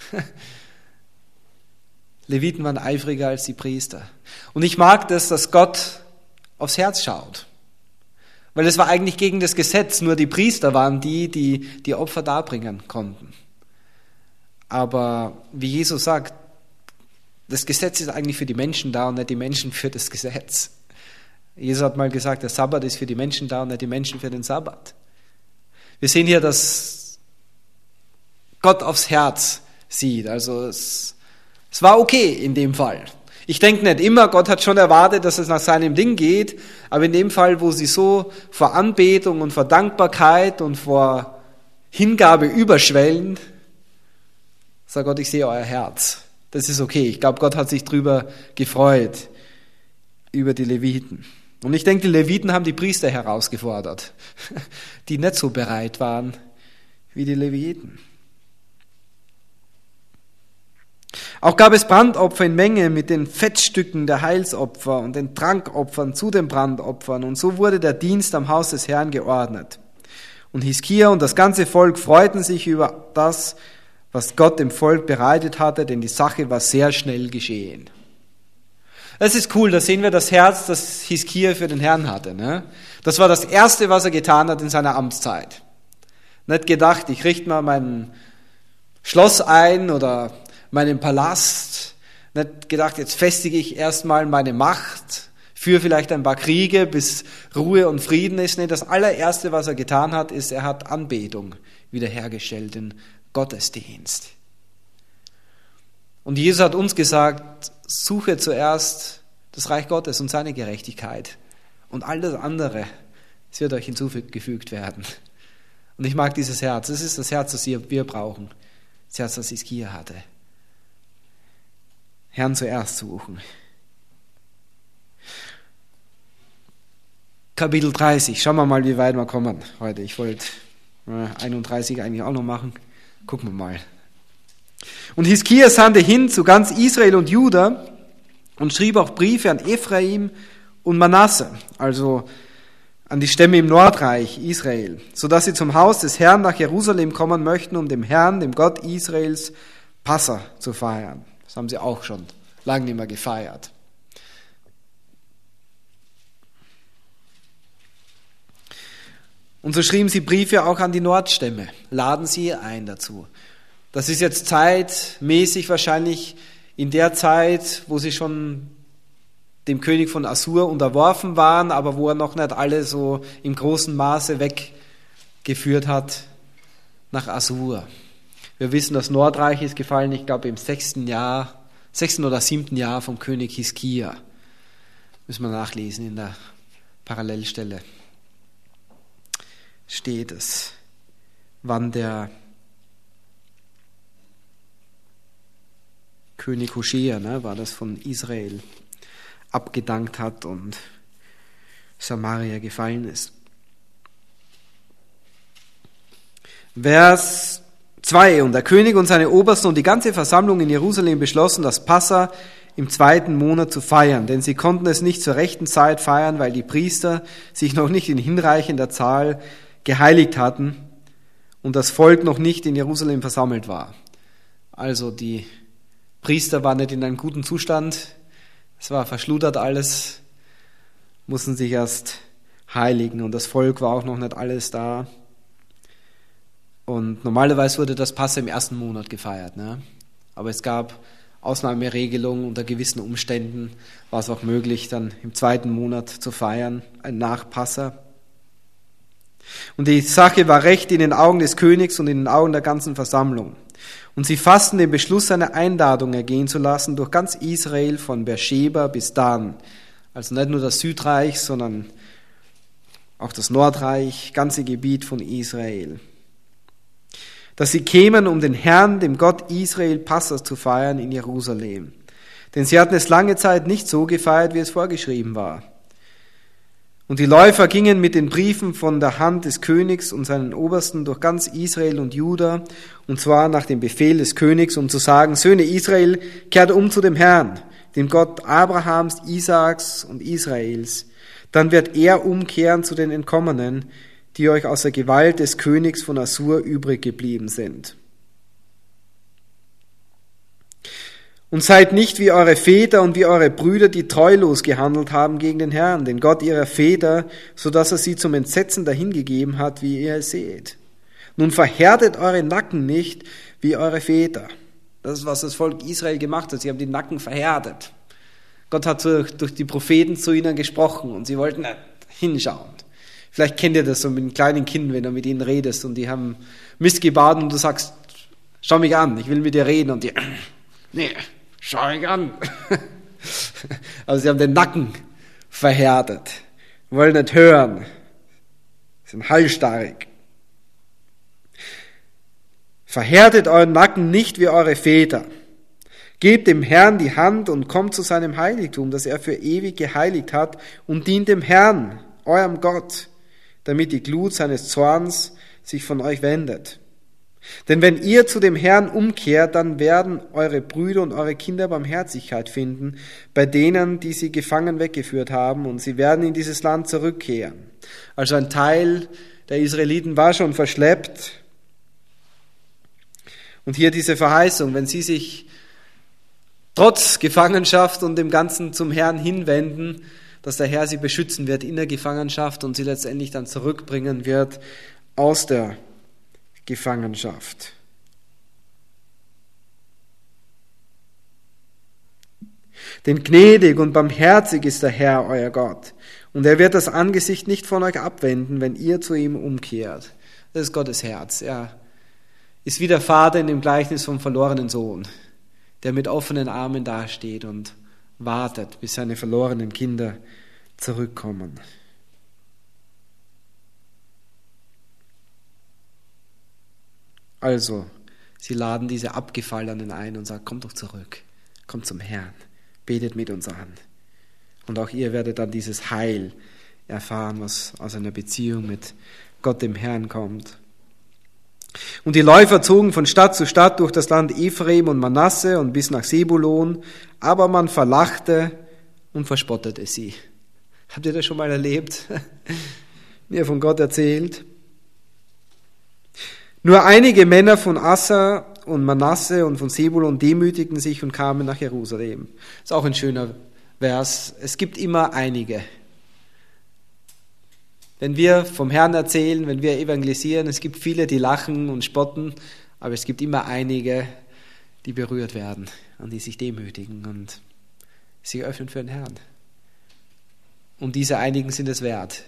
Leviten waren eifriger als die Priester. Und ich mag das, dass Gott aufs Herz schaut. Weil es war eigentlich gegen das Gesetz, nur die Priester waren die Opfer darbringen konnten. Aber wie Jesus sagt, das Gesetz ist eigentlich für die Menschen da und nicht die Menschen für das Gesetz. Jesus hat mal gesagt, der Sabbat ist für die Menschen da und nicht die Menschen für den Sabbat. Wir sehen hier, dass Gott aufs Herz sieht. Also es war okay in dem Fall. Ich denke nicht immer, Gott hat schon erwartet, dass es nach seinem Ding geht, aber in dem Fall, wo sie so vor Anbetung und vor Dankbarkeit und vor Hingabe überschwellen, sagt Gott, ich sehe euer Herz. Das ist okay. Ich glaube, Gott hat sich drüber gefreut, über die Leviten. Und ich denke, die Leviten haben die Priester herausgefordert, die nicht so bereit waren wie die Leviten. Auch gab es Brandopfer in Menge mit den Fettstücken der Heilsopfer und den Trankopfern zu den Brandopfern. Und so wurde der Dienst am Haus des Herrn geordnet. Und Hiskia und das ganze Volk freuten sich über das, was Gott dem Volk bereitet hatte, denn die Sache war sehr schnell geschehen. Das ist cool, da sehen wir das Herz, das Hiskia für den Herrn hatte. Ne? Das war das Erste, was er getan hat in seiner Amtszeit. Nicht gedacht, ich richte mal mein Schloss ein oder meinen Palast. Nicht gedacht, jetzt festige ich erstmal meine Macht, führe vielleicht ein paar Kriege, bis Ruhe und Frieden ist. Nee, das allererste, was er getan hat, ist, er hat Anbetung wiederhergestellt, den Gottesdienst. Und Jesus hat uns gesagt, suche zuerst das Reich Gottes und seine Gerechtigkeit. Und all das andere, es wird euch hinzugefügt werden. Und ich mag dieses Herz. Das ist das Herz, das wir brauchen. Das Herz, das Hiskia hatte. Herrn zuerst suchen. Kapitel 30. Schauen wir mal, wie weit wir kommen heute. Ich wollte 31 eigentlich auch noch machen. Gucken wir mal. Und Hiskia sandte hin zu ganz Israel und Juda und schrieb auch Briefe an Ephraim und Manasse, also an die Stämme im Nordreich Israel, sodass sie zum Haus des Herrn nach Jerusalem kommen möchten, um dem Herrn, dem Gott Israels, Passa zu feiern. Das haben sie auch schon lange nicht mehr gefeiert. Und so schrieben sie Briefe auch an die Nordstämme, laden sie ein dazu. Das ist jetzt zeitmäßig wahrscheinlich in der Zeit, wo sie schon dem König von Assur unterworfen waren, aber wo er noch nicht alle so im großen Maße weggeführt hat nach Assur. Wir wissen, das Nordreich ist gefallen, ich glaube im 6. oder 7. Jahr vom König Hiskia. Müssen wir nachlesen in der Parallelstelle. Steht es, wann der König Hoschea, war das von Israel, abgedankt hat und Samaria gefallen ist. Vers 2. Und der König und seine Obersten und die ganze Versammlung in Jerusalem beschlossen, das Passa im 2. Monat zu feiern, denn sie konnten es nicht zur rechten Zeit feiern, weil die Priester sich noch nicht in hinreichender Zahl geheiligt hatten und das Volk noch nicht in Jerusalem versammelt war. Also die Priester waren nicht in einem guten Zustand, es war verschludert alles, mussten sich erst heiligen und das Volk war auch noch nicht alles da. Und normalerweise wurde das Passa im 1. Monat gefeiert, ne? Aber es gab Ausnahmeregelungen, unter gewissen Umständen war es auch möglich, dann im 2. Monat zu feiern, nach Passa. Und die Sache war recht in den Augen des Königs und in den Augen der ganzen Versammlung. Und sie fassten den Beschluss, eine Einladung ergehen zu lassen durch ganz Israel von Beersheba bis Dan. Also nicht nur das Südreich, sondern auch das Nordreich, ganze Gebiet von Israel. Dass sie kämen, um den Herrn, dem Gott Israel, Passa zu feiern in Jerusalem. Denn sie hatten es lange Zeit nicht so gefeiert, wie es vorgeschrieben war. Und die Läufer gingen mit den Briefen von der Hand des Königs und seinen Obersten durch ganz Israel und Juda, und zwar nach dem Befehl des Königs, um zu sagen, Söhne Israel, kehrt um zu dem Herrn, dem Gott Abrahams, Isaaks und Israels. Dann wird er umkehren zu den Entkommenen, die euch aus der Gewalt des Königs von Assur übrig geblieben sind. Und seid nicht wie eure Väter und wie eure Brüder, die treulos gehandelt haben gegen den Herrn, den Gott ihrer Väter, so dass er sie zum Entsetzen dahingegeben hat, wie ihr es seht. Nun verhärtet eure Nacken nicht wie eure Väter. Das ist, was das Volk Israel gemacht hat. Sie haben die Nacken verhärtet. Gott hat durch die Propheten zu ihnen gesprochen und sie wollten nicht hinschauen. Vielleicht kennt ihr das so mit einem kleinen Kind, wenn du mit ihnen redest und die haben Mist gebaut und du sagst, schau mich an, ich will mit dir reden und die, nee, schau mich an. Also sie haben den Nacken verhärtet, wollen nicht hören, sind halsstarrig. Verhärtet euren Nacken nicht wie eure Väter. Gebt dem Herrn die Hand und kommt zu seinem Heiligtum, das er für ewig geheiligt hat, und dient dem Herrn, eurem Gott, damit die Glut seines Zorns sich von euch wendet. Denn wenn ihr zu dem Herrn umkehrt, dann werden eure Brüder und eure Kinder Barmherzigkeit finden bei denen, die sie gefangen weggeführt haben, und sie werden in dieses Land zurückkehren. Also ein Teil der Israeliten war schon verschleppt. Und hier diese Verheißung, wenn sie sich trotz Gefangenschaft und dem Ganzen zum Herrn hinwenden, dass der Herr sie beschützen wird in der Gefangenschaft und sie letztendlich dann zurückbringen wird aus der Gefangenschaft. Denn gnädig und barmherzig ist der Herr, euer Gott, und er wird das Angesicht nicht von euch abwenden, wenn ihr zu ihm umkehrt. Das ist Gottes Herz. Er ist wie der Vater in dem Gleichnis vom verlorenen Sohn, der mit offenen Armen dasteht und wartet, bis seine verlorenen Kinder zurückkommen. Also, sie laden diese Abgefallenen ein und sagen, kommt doch zurück, kommt zum Herrn, betet mit uns an. Und auch ihr werdet dann dieses Heil erfahren, was aus einer Beziehung mit Gott, dem Herrn, kommt. Und die Läufer zogen von Stadt zu Stadt durch das Land Ephraim und Manasse und bis nach Sebulon, aber man verlachte und verspottete sie. Habt ihr das schon mal erlebt? Mir von Gott erzählt. Nur einige Männer von Asser und Manasse und von Sebulon demütigten sich und kamen nach Jerusalem. Ist auch ein schöner Vers. Es gibt immer einige. Wenn wir vom Herrn erzählen, wenn wir evangelisieren, es gibt viele, die lachen und spotten, aber es gibt immer einige, die berührt werden und die sich demütigen und sich öffnen für den Herrn. Und diese einigen sind es wert.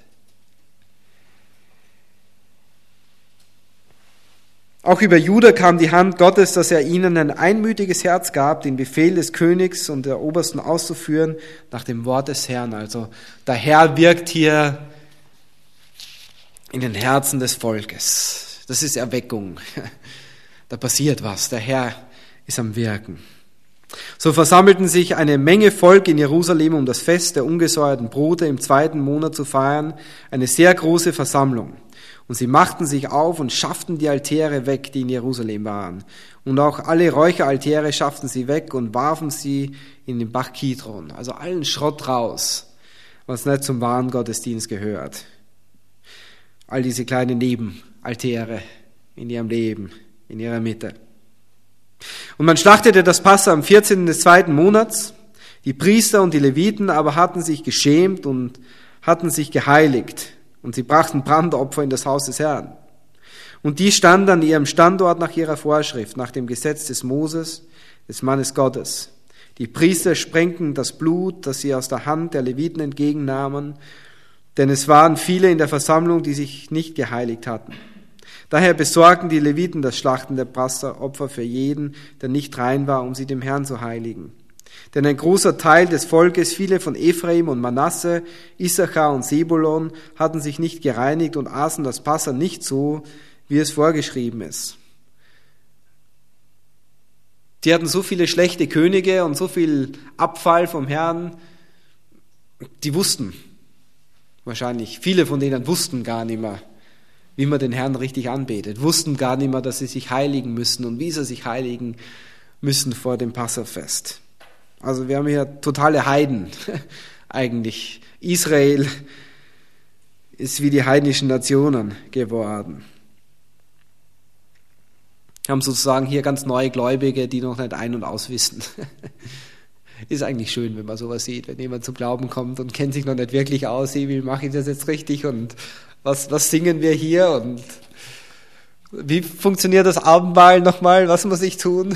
Auch über Juda kam die Hand Gottes, dass er ihnen ein einmütiges Herz gab, den Befehl des Königs und der Obersten auszuführen, nach dem Wort des Herrn. Also der Herr wirkt hier in den Herzen des Volkes. Das ist Erweckung. Da passiert was. Der Herr ist am Wirken. So versammelten sich eine Menge Volk in Jerusalem, um das Fest der ungesäuerten Brote im 2. Monat zu feiern. Eine sehr große Versammlung. Und sie machten sich auf und schafften die Altäre weg, die in Jerusalem waren. Und auch alle Räucheraltäre schafften sie weg und warfen sie in den Bach Kidron. Also allen Schrott raus, was nicht zum wahren Gottesdienst gehört. All diese kleinen Nebenaltäre in ihrem Leben, in ihrer Mitte. Und man schlachtete das Passa am 14. des 2. Monats. Die Priester und die Leviten aber hatten sich geschämt und hatten sich geheiligt. Und sie brachten Brandopfer in das Haus des Herrn. Und die standen an ihrem Standort nach ihrer Vorschrift, nach dem Gesetz des Moses, des Mannes Gottes. Die Priester sprengten das Blut, das sie aus der Hand der Leviten entgegennahmen, denn es waren viele in der Versammlung, die sich nicht geheiligt hatten. Daher besorgten die Leviten das Schlachten der Passaopfer für jeden, der nicht rein war, um sie dem Herrn zu heiligen. Denn ein großer Teil des Volkes, viele von Ephraim und Manasse, Issachar und Sebulon, hatten sich nicht gereinigt und aßen das Passa nicht so, wie es vorgeschrieben ist. Die hatten so viele schlechte Könige und so viel Abfall vom Herrn, die wussten wahrscheinlich, viele von denen wussten gar nicht mehr, wie man den Herrn richtig anbetet, wussten gar nicht mehr, dass sie sich heiligen müssen und wie sie sich heiligen müssen vor dem Passafest. Also wir haben hier totale Heiden eigentlich. Israel ist wie die heidnischen Nationen geworden. Wir haben sozusagen hier ganz neue Gläubige, die noch nicht ein- und auswissen. Ist eigentlich schön, wenn man sowas sieht, wenn jemand zum Glauben kommt und kennt sich noch nicht wirklich aus, wie mache ich das jetzt richtig und was singen wir hier und wie funktioniert das Abendmahl nochmal, was muss ich tun?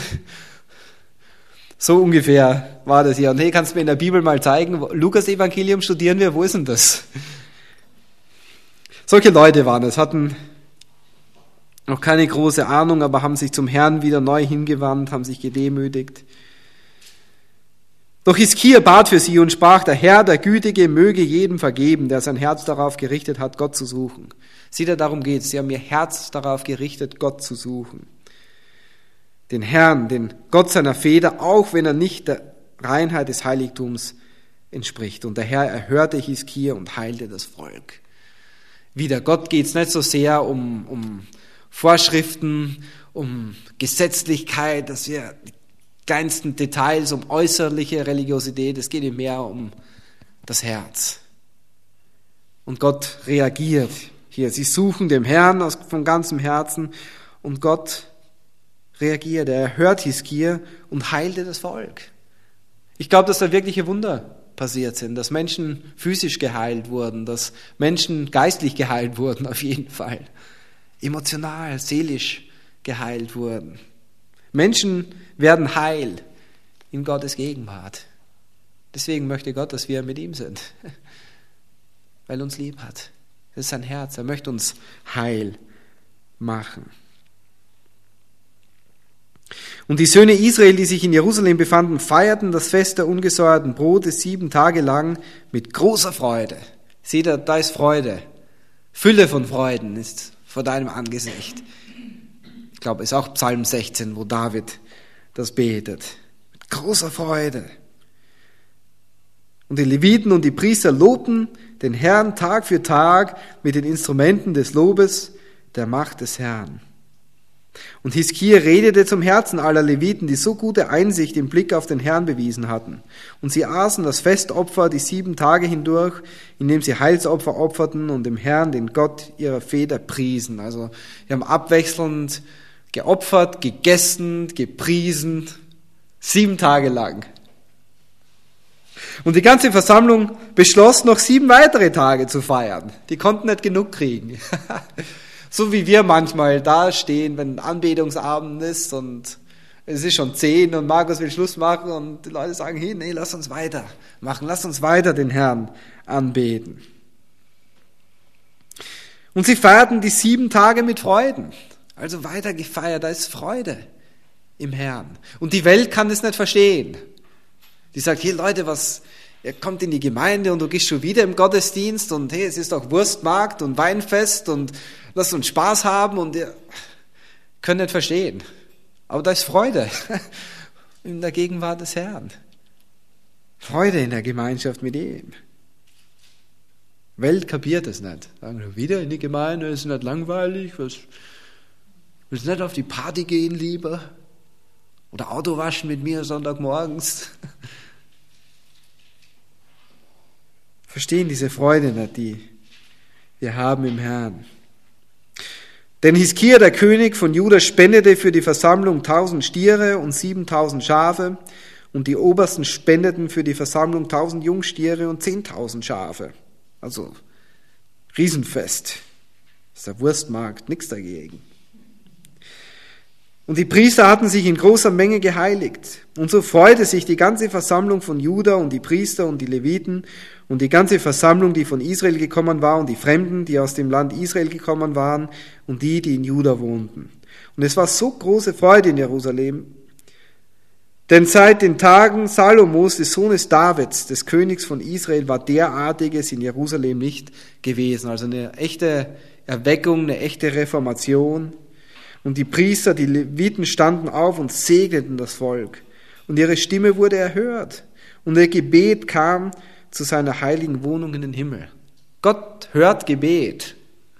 So ungefähr war das hier. Und hey, kannst du mir in der Bibel mal zeigen, Lukas-Evangelium studieren wir, wo ist denn das? Solche Leute waren es, hatten noch keine große Ahnung, aber haben sich zum Herrn wieder neu hingewandt, haben sich gedemütigt. Doch Hiskia bat für sie und sprach, der Herr, der Gütige, möge jedem vergeben, der sein Herz darauf gerichtet hat, Gott zu suchen. Seht ihr, darum geht's. Sie haben ihr Herz darauf gerichtet, Gott zu suchen. Den Herrn, den Gott seiner Väter, auch wenn er nicht der Reinheit des Heiligtums entspricht. Und der Herr erhörte Hiskia und heilte das Volk. Wieder, Gott geht's nicht so sehr um Vorschriften, um Gesetzlichkeit, dass wir die kleinsten Details, um äußerliche Religiosität, es geht ihm mehr um das Herz. Und Gott reagiert hier. Sie suchen dem Herrn von ganzem Herzen und Gott reagiert. Er hört Hiskia und heilte das Volk. Ich glaube, dass da wirkliche Wunder passiert sind, dass Menschen physisch geheilt wurden, dass Menschen geistlich geheilt wurden, auf jeden Fall. Emotional, seelisch geheilt wurden. Menschen werden heil in Gottes Gegenwart. Deswegen möchte Gott, dass wir mit ihm sind, weil er uns lieb hat. Das ist sein Herz, er möchte uns heil machen. Und die Söhne Israel, die sich in Jerusalem befanden, feierten das Fest der ungesäuerten Brote 7 Tage lang mit großer Freude. Seht ihr, da ist Freude. Fülle von Freuden ist vor deinem Angesicht. Ich glaube, es ist auch Psalm 16, wo David das betet. Mit großer Freude. Und die Leviten und die Priester lobten den Herrn Tag für Tag mit den Instrumenten des Lobes der Macht des Herrn. Und Hiskia redete zum Herzen aller Leviten, die so gute Einsicht im Blick auf den Herrn bewiesen hatten. Und sie aßen das Festopfer die 7 Tage hindurch, indem sie Heilsopfer opferten und dem Herrn, den Gott ihrer Väter, priesen. Also sie haben abwechselnd geopfert, gegessen, gepriesen, 7 Tage lang. Und die ganze Versammlung beschloss, noch 7 weitere Tage zu feiern. Die konnten nicht genug kriegen. So wie wir manchmal da stehen, wenn Anbetungsabend ist und es ist schon 10 und Markus will Schluss machen und die Leute sagen, hey, nee, lass uns weiter machen, lass uns weiter den Herrn anbeten. Und sie feierten die 7 Tage mit Freuden. Also weiter gefeiert, da ist Freude im Herrn. Und die Welt kann das nicht verstehen. Die sagt, hey Leute, ihr kommt in die Gemeinde und du gehst schon wieder im Gottesdienst und hey, es ist doch Wurstmarkt und Weinfest und lasst uns Spaß haben und ihr könnt nicht verstehen. Aber da ist Freude in der Gegenwart des Herrn. Freude in der Gemeinschaft mit ihm. Welt kapiert es nicht. Sagen wieder in die Gemeinde, ist nicht langweilig, willst nicht auf die Party gehen lieber? Oder Auto waschen mit mir Sonntagmorgens? Verstehen diese Freude nicht, die wir haben im Herrn. Denn Hiskia, der König von Juda, spendete für die Versammlung 1000 Stiere und 7000 Schafe und die Obersten spendeten für die Versammlung 1000 Jungstiere und 10.000 Schafe. Also Riesenfest. Das ist der Wurstmarkt, nichts dagegen. Und die Priester hatten sich in großer Menge geheiligt. Und so freute sich die ganze Versammlung von Juda und die Priester und die Leviten und die ganze Versammlung, die von Israel gekommen war und die Fremden, die aus dem Land Israel gekommen waren und die in Juda wohnten. Und es war so große Freude in Jerusalem, denn seit den Tagen Salomos, des Sohnes Davids, des Königs von Israel, war derartiges in Jerusalem nicht gewesen. Also eine echte Erweckung, eine echte Reformation. Und die Priester, die Leviten standen auf und segneten das Volk. Und ihre Stimme wurde erhört. Und ihr Gebet kam zu seiner heiligen Wohnung in den Himmel. Gott hört Gebet.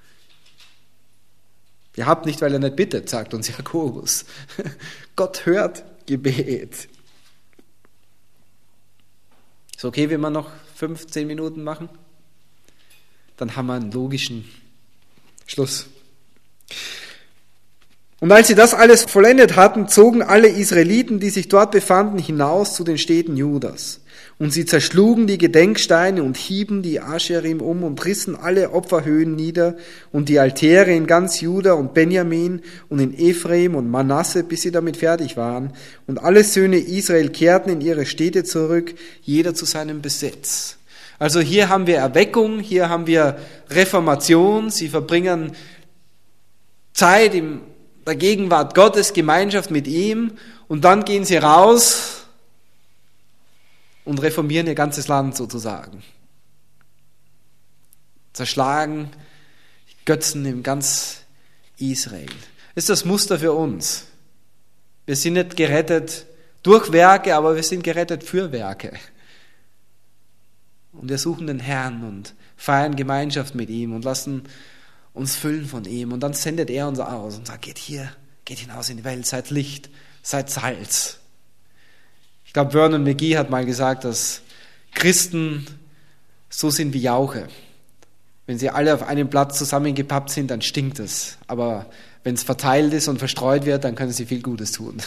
Ihr habt nicht, weil er nicht bittet, sagt uns Jakobus. Gott hört Gebet. Ist okay, wenn wir noch 15 Minuten machen? Dann haben wir einen logischen Schluss. Und als sie das alles vollendet hatten, zogen alle Israeliten, die sich dort befanden, hinaus zu den Städten Judas. Und sie zerschlugen die Gedenksteine und hieben die Ascherim um und rissen alle Opferhöhen nieder und die Altäre in ganz Juda und Benjamin und in Ephraim und Manasse, bis sie damit fertig waren. Und alle Söhne Israel kehrten in ihre Städte zurück, jeder zu seinem Besitz. Also hier haben wir Erweckung, hier haben wir Reformation. Sie verbringen Zeit in der Gegenwart Gottes, Gemeinschaft mit ihm, und dann gehen sie raus und reformieren ihr ganzes Land sozusagen. Zerschlagen Götzen in ganz Israel. Das ist das Muster für uns. Wir sind nicht gerettet durch Werke, aber wir sind gerettet für Werke. Und wir suchen den Herrn und feiern Gemeinschaft mit ihm und lassen uns füllen von ihm. Und dann sendet er uns aus und sagt, geht hinaus in die Welt, seid Licht, seid Salz. Ich glaube, Vernon McGee hat mal gesagt, dass Christen so sind wie Jauche. Wenn sie alle auf einem Platz zusammengepappt sind, dann stinkt es. Aber wenn es verteilt ist und verstreut wird, dann können sie viel Gutes tun.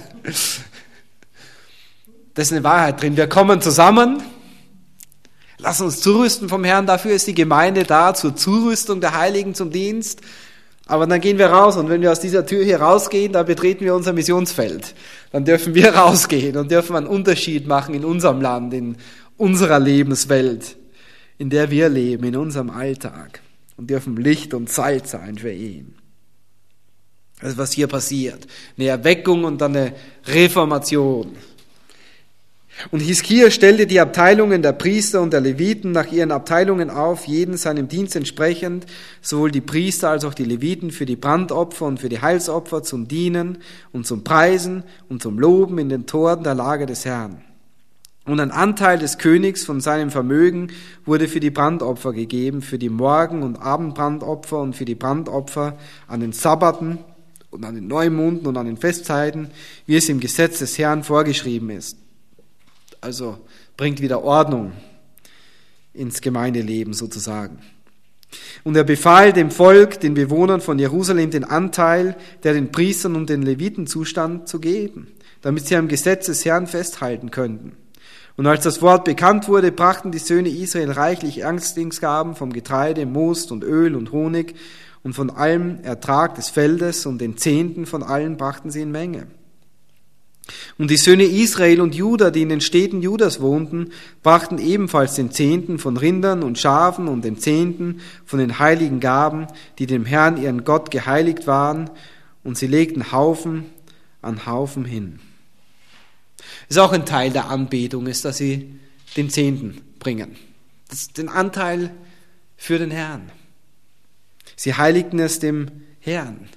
Das ist eine Wahrheit drin. Wir kommen zusammen, lassen uns zurüsten vom Herrn. Dafür ist die Gemeinde da, zur Zurüstung der Heiligen zum Dienst. Aber dann gehen wir raus und wenn wir aus dieser Tür hier rausgehen, dann betreten wir unser Missionsfeld. Dann dürfen wir rausgehen und dürfen einen Unterschied machen in unserem Land, in unserer Lebenswelt, in der wir leben, in unserem Alltag und dürfen Licht und Salz sein für ihn. Das ist, was hier passiert. Eine Erweckung und dann eine Reformation. Und Hiskia stellte die Abteilungen der Priester und der Leviten nach ihren Abteilungen auf, jeden seinem Dienst entsprechend, sowohl die Priester als auch die Leviten für die Brandopfer und für die Heilsopfer zum Dienen und zum Preisen und zum Loben in den Toren der Lage des Herrn. Und ein Anteil des Königs von seinem Vermögen wurde für die Brandopfer gegeben, für die Morgen- und Abendbrandopfer und für die Brandopfer an den Sabbaten und an den Neumonden und an den Festzeiten, wie es im Gesetz des Herrn vorgeschrieben ist. Also bringt wieder Ordnung ins Gemeindeleben sozusagen. Und er befahl dem Volk, den Bewohnern von Jerusalem, den Anteil, der den Priestern und den Leviten zustand, zu geben, damit sie am Gesetz des Herrn festhalten könnten. Und als das Wort bekannt wurde, brachten die Söhne Israel reichlich Erstlingsgaben vom Getreide, Most und Öl und Honig und von allem Ertrag des Feldes und den Zehnten von allen brachten sie in Menge. Und die Söhne Israel und Juda, die in den Städten Judas wohnten, brachten ebenfalls den Zehnten von Rindern und Schafen und den Zehnten von den heiligen Gaben, die dem Herrn, ihren Gott, geheiligt waren, und sie legten Haufen an Haufen hin. Das ist auch ein Teil der Anbetung, ist, dass sie den Zehnten bringen. Das ist den Anteil für den Herrn. Sie heiligten es dem Herrn.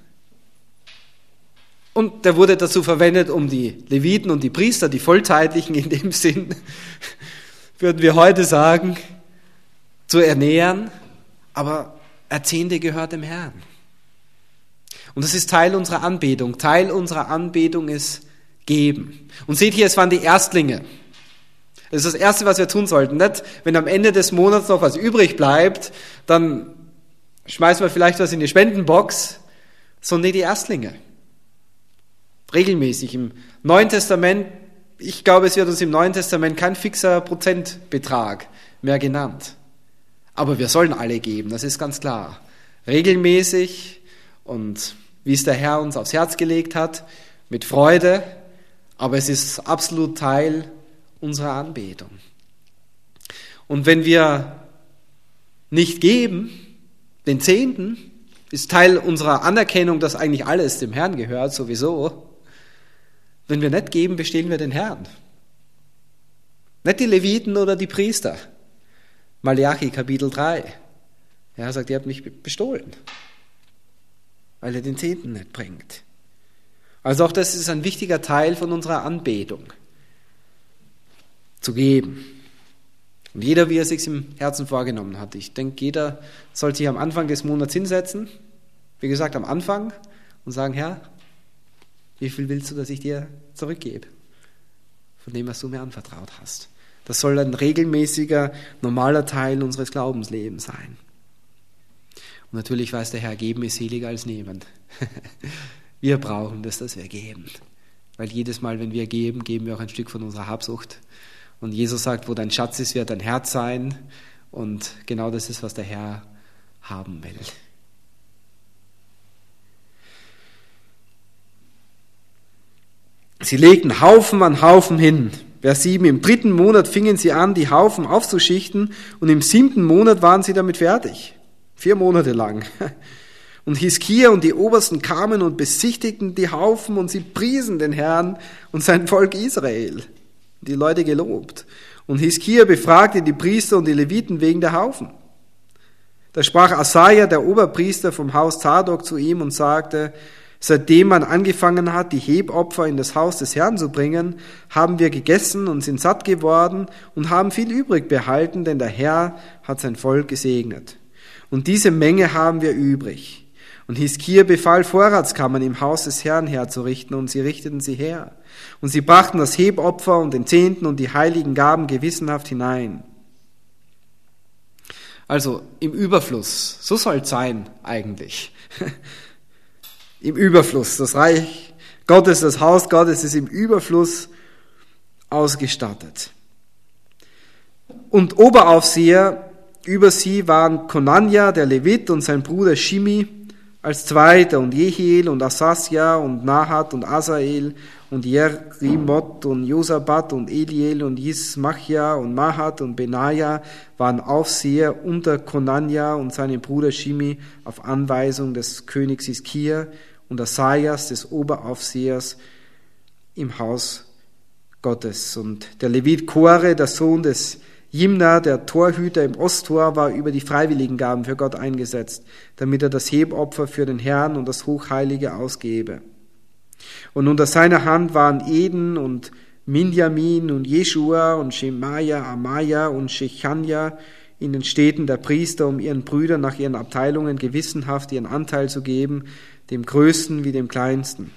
Und der wurde dazu verwendet, um die Leviten und die Priester, die Vollzeitlichen in dem Sinn, würden wir heute sagen, zu ernähren. Aber der Zehnte gehört dem Herrn. Und das ist Teil unserer Anbetung. Teil unserer Anbetung ist geben. Und seht hier, es waren die Erstlinge. Das ist das Erste, was wir tun sollten. Nicht, wenn am Ende des Monats noch was übrig bleibt, dann schmeißen wir vielleicht was in die Spendenbox, sondern die Erstlinge. Regelmäßig im Neuen Testament, ich glaube, es wird uns im Neuen Testament kein fixer Prozentbetrag mehr genannt. Aber wir sollen alle geben, das ist ganz klar. Regelmäßig und wie es der Herr uns aufs Herz gelegt hat, mit Freude, aber es ist absolut Teil unserer Anbetung. Und wenn wir nicht geben, den Zehnten, ist Teil unserer Anerkennung, dass eigentlich alles dem Herrn gehört, sowieso. Wenn wir nicht geben, bestehlen wir den Herrn. Nicht die Leviten oder die Priester. Malachi Kapitel 3. Er sagt, ihr habt mich bestohlen, weil er den Zehnten nicht bringt. Also auch das ist ein wichtiger Teil von unserer Anbetung. Zu geben. Und jeder, wie er sich im Herzen vorgenommen hat. Ich denke, jeder soll sich am Anfang des Monats hinsetzen, wie gesagt am Anfang, und sagen, Herr, wie viel willst du, dass ich dir zurückgebe? Von dem, was du mir anvertraut hast. Das soll ein regelmäßiger, normaler Teil unseres Glaubenslebens sein. Und natürlich weiß der Herr, geben ist seliger als nehmen. Wir brauchen das, dass wir geben. Weil jedes Mal, wenn wir geben, geben wir auch ein Stück von unserer Habsucht. Und Jesus sagt, wo dein Schatz ist, wird dein Herz sein. Und genau das ist, was der Herr haben will. Sie legten Haufen an Haufen hin. Vers 7, im 3. Monat fingen sie an, die Haufen aufzuschichten, und im 7. Monat waren sie damit fertig. 4 Monate lang. Und Hiskia und die Obersten kamen und besichtigten die Haufen, und sie priesen den Herrn und sein Volk Israel. Die Leute gelobt. Und Hiskia befragte die Priester und die Leviten wegen der Haufen. Da sprach Asaja, der Oberpriester vom Haus Zadok, zu ihm und sagte, seitdem man angefangen hat, die Hebopfer in das Haus des Herrn zu bringen, haben wir gegessen und sind satt geworden und haben viel übrig behalten, denn der Herr hat sein Volk gesegnet. Und diese Menge haben wir übrig. Und Hiskia befahl, Vorratskammern im Haus des Herrn herzurichten, und sie richteten sie her. Und sie brachten das Hebopfer und den Zehnten und die heiligen Gaben gewissenhaft hinein. Also im Überfluss. So soll es sein eigentlich. Im Überfluss. Das Reich Gottes, das Haus Gottes ist im Überfluss ausgestattet. Und Oberaufseher über sie waren Konania, der Levit, und sein Bruder Shimi als Zweiter, und Jehiel und Asasja und Nahat und Asael und Jerimot und Josabat und Eliel und Jismachja und Mahat und Benaja waren Aufseher unter Konania und seinem Bruder Shimi auf Anweisung des Königs Hiskia und Asajas, des Oberaufsehers im Haus Gottes. Und der Levit Kore, der Sohn des Jimna, der Torhüter im Osttor, war über die Freiwilligengaben für Gott eingesetzt, damit er das Hebopfer für den Herrn und das Hochheilige ausgebe. Und unter seiner Hand waren Eden und Minjamin und Jeschua und Schemaja, Amaja und Shechanja in den Städten der Priester, um ihren Brüdern nach ihren Abteilungen gewissenhaft ihren Anteil zu geben, dem Größten wie dem Kleinsten.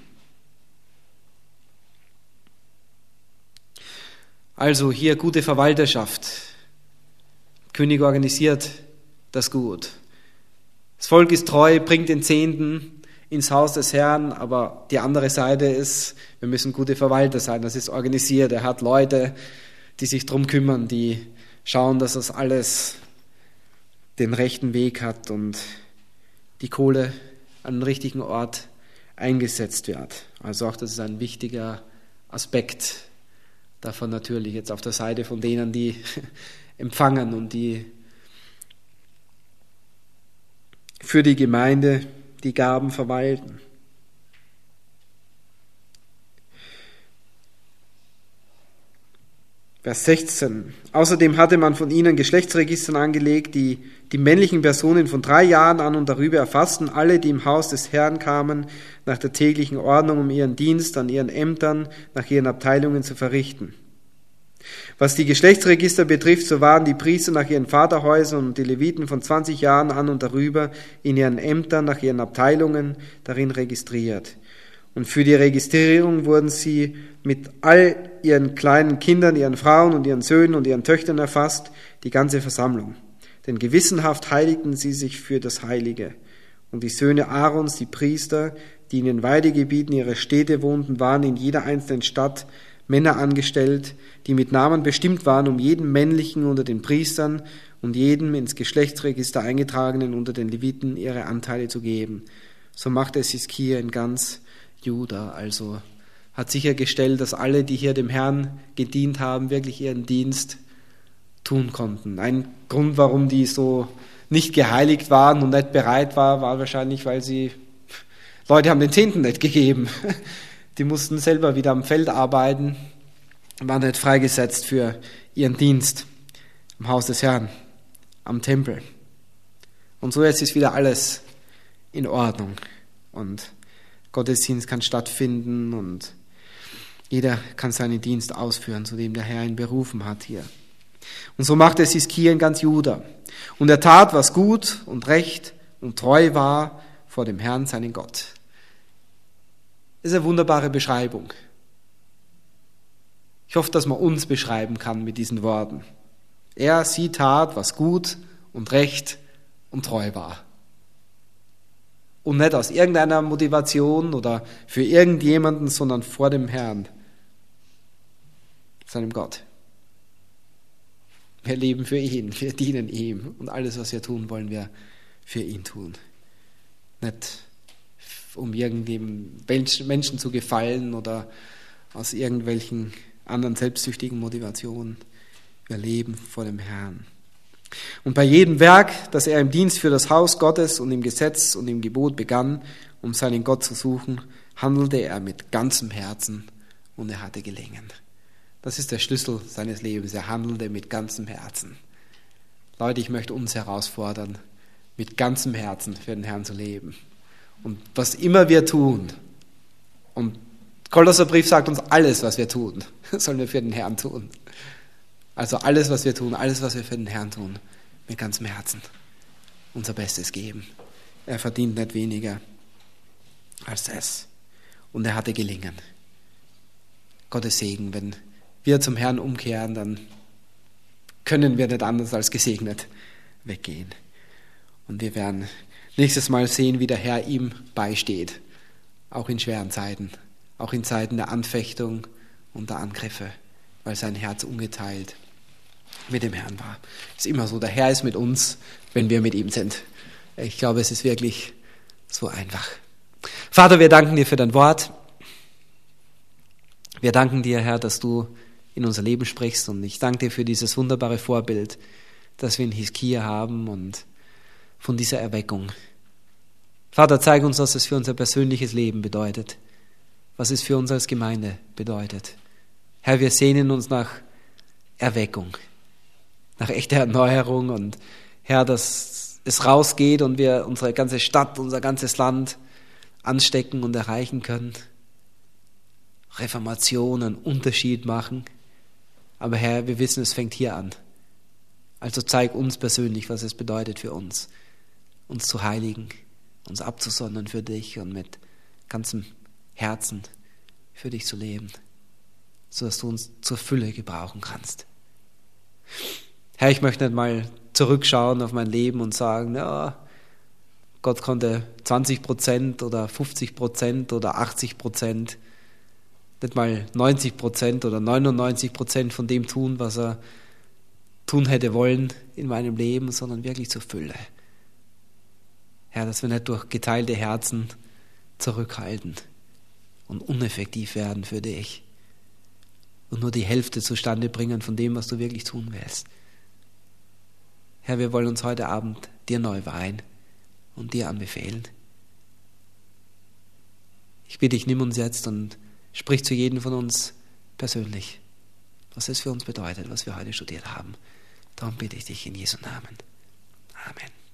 Also hier gute Verwalterschaft. König organisiert das gut. Das Volk ist treu, bringt den Zehnten ins Haus des Herrn, aber die andere Seite ist, wir müssen gute Verwalter sein. Das ist organisiert. Er hat Leute, die sich drum kümmern, die schauen, dass das alles den rechten Weg hat und die Kohle an den richtigen Ort eingesetzt wird. Also auch das ist ein wichtiger Aspekt davon, natürlich jetzt auf der Seite von denen, die empfangen und die für die Gemeinde die Gaben verwalten. Vers 16. Außerdem hatte man von ihnen Geschlechtsregistern angelegt, die die männlichen Personen von 3 Jahren an und darüber erfassten, alle, die im Haus des Herrn kamen, nach der täglichen Ordnung, um ihren Dienst an ihren Ämtern, nach ihren Abteilungen zu verrichten. Was die Geschlechtsregister betrifft, so waren die Priester nach ihren Vaterhäusern und die Leviten von 20 Jahren an und darüber in ihren Ämtern, nach ihren Abteilungen darin registriert. Und für die Registrierung wurden sie mit all ihren kleinen Kindern, ihren Frauen und ihren Söhnen und ihren Töchtern erfasst, die ganze Versammlung. Denn gewissenhaft heiligten sie sich für das Heilige. Und die Söhne Aarons, die Priester, die in den Weidegebieten ihrer Städte wohnten, waren in jeder einzelnen Stadt Männer angestellt, die mit Namen bestimmt waren, um jedem Männlichen unter den Priestern und jedem ins Geschlechtsregister eingetragenen unter den Leviten ihre Anteile zu geben. So machte es Hiskia in ganz Juda, also hat sichergestellt, dass alle, die hier dem Herrn gedient haben, wirklich ihren Dienst tun konnten. Ein Grund, warum die so nicht geheiligt waren und nicht bereit waren, war wahrscheinlich, weil Leute haben den Zehnten nicht gegeben. Die mussten selber wieder am Feld arbeiten, waren nicht freigesetzt für ihren Dienst im Haus des Herrn, am Tempel. Und so jetzt ist wieder alles in Ordnung und Gottesdienst kann stattfinden und jeder kann seinen Dienst ausführen, zu dem der Herr ihn berufen hat hier. Und so machte es Hiskia in ganz Juda. Und er tat, was gut und recht und treu war vor dem Herrn, seinen Gott. Das ist eine wunderbare Beschreibung. Ich hoffe, dass man uns beschreiben kann mit diesen Worten. Sie tat, was gut und recht und treu war. Und nicht aus irgendeiner Motivation oder für irgendjemanden, sondern vor dem Herrn, seinem Gott. Wir leben für ihn, wir dienen ihm und alles, was wir tun, wollen wir für ihn tun. Nicht um irgendwelchen Menschen zu gefallen oder aus irgendwelchen anderen selbstsüchtigen Motivationen. Wir leben vor dem Herrn. Und bei jedem Werk, das er im Dienst für das Haus Gottes und im Gesetz und im Gebot begann, um seinen Gott zu suchen, handelte er mit ganzem Herzen und er hatte Gelingen. Das ist der Schlüssel seines Lebens. Er handelte mit ganzem Herzen. Leute, ich möchte uns herausfordern, mit ganzem Herzen für den Herrn zu leben. Und was immer wir tun, und Kolosserbrief sagt uns, alles, was wir tun, sollen wir für den Herrn tun. Also alles, was wir tun, alles, was wir für den Herrn tun, mit ganzem Herzen unser Bestes geben. Er verdient nicht weniger als das. Und er hatte Gelingen. Gottes Segen, wenn wir zum Herrn umkehren, dann können wir nicht anders als gesegnet weggehen. Und wir werden nächstes Mal sehen, wie der Herr ihm beisteht, auch in schweren Zeiten, auch in Zeiten der Anfechtung und der Angriffe, weil sein Herz ungeteilt mit dem Herrn war. Es ist immer so, der Herr ist mit uns, wenn wir mit ihm sind. Ich glaube, es ist wirklich so einfach. Vater, wir danken dir für dein Wort. Wir danken dir, Herr, dass du in unser Leben sprichst, und ich danke dir für dieses wunderbare Vorbild, das wir in Hiskia haben und von dieser Erweckung. Vater, zeig uns, was es für unser persönliches Leben bedeutet, was es für uns als Gemeinde bedeutet. Herr, wir sehnen uns nach Erweckung, nach echter Erneuerung, und Herr, dass es rausgeht und wir unsere ganze Stadt, unser ganzes Land anstecken und erreichen können. Reformation, einen Unterschied machen. Aber Herr, wir wissen, es fängt hier an. Also zeig uns persönlich, was es bedeutet für uns zu heiligen, uns abzusondern für dich und mit ganzem Herzen für dich zu leben, sodass du uns zur Fülle gebrauchen kannst. Herr, ich möchte nicht mal zurückschauen auf mein Leben und sagen, ja, Gott konnte 20% oder 50% oder 80%, nicht mal 90% oder 99% von dem tun, was er tun hätte wollen in meinem Leben, sondern wirklich zur Fülle. Herr, dass wir nicht durch geteilte Herzen zurückhalten und uneffektiv werden für dich und nur die Hälfte zustande bringen von dem, was du wirklich tun willst. Herr, wir wollen uns heute Abend dir neu weihen und dir anbefehlen. Ich bitte dich, nimm uns jetzt und sprich zu jedem von uns persönlich, was es für uns bedeutet, was wir heute studiert haben. Darum bitte ich dich in Jesu Namen. Amen.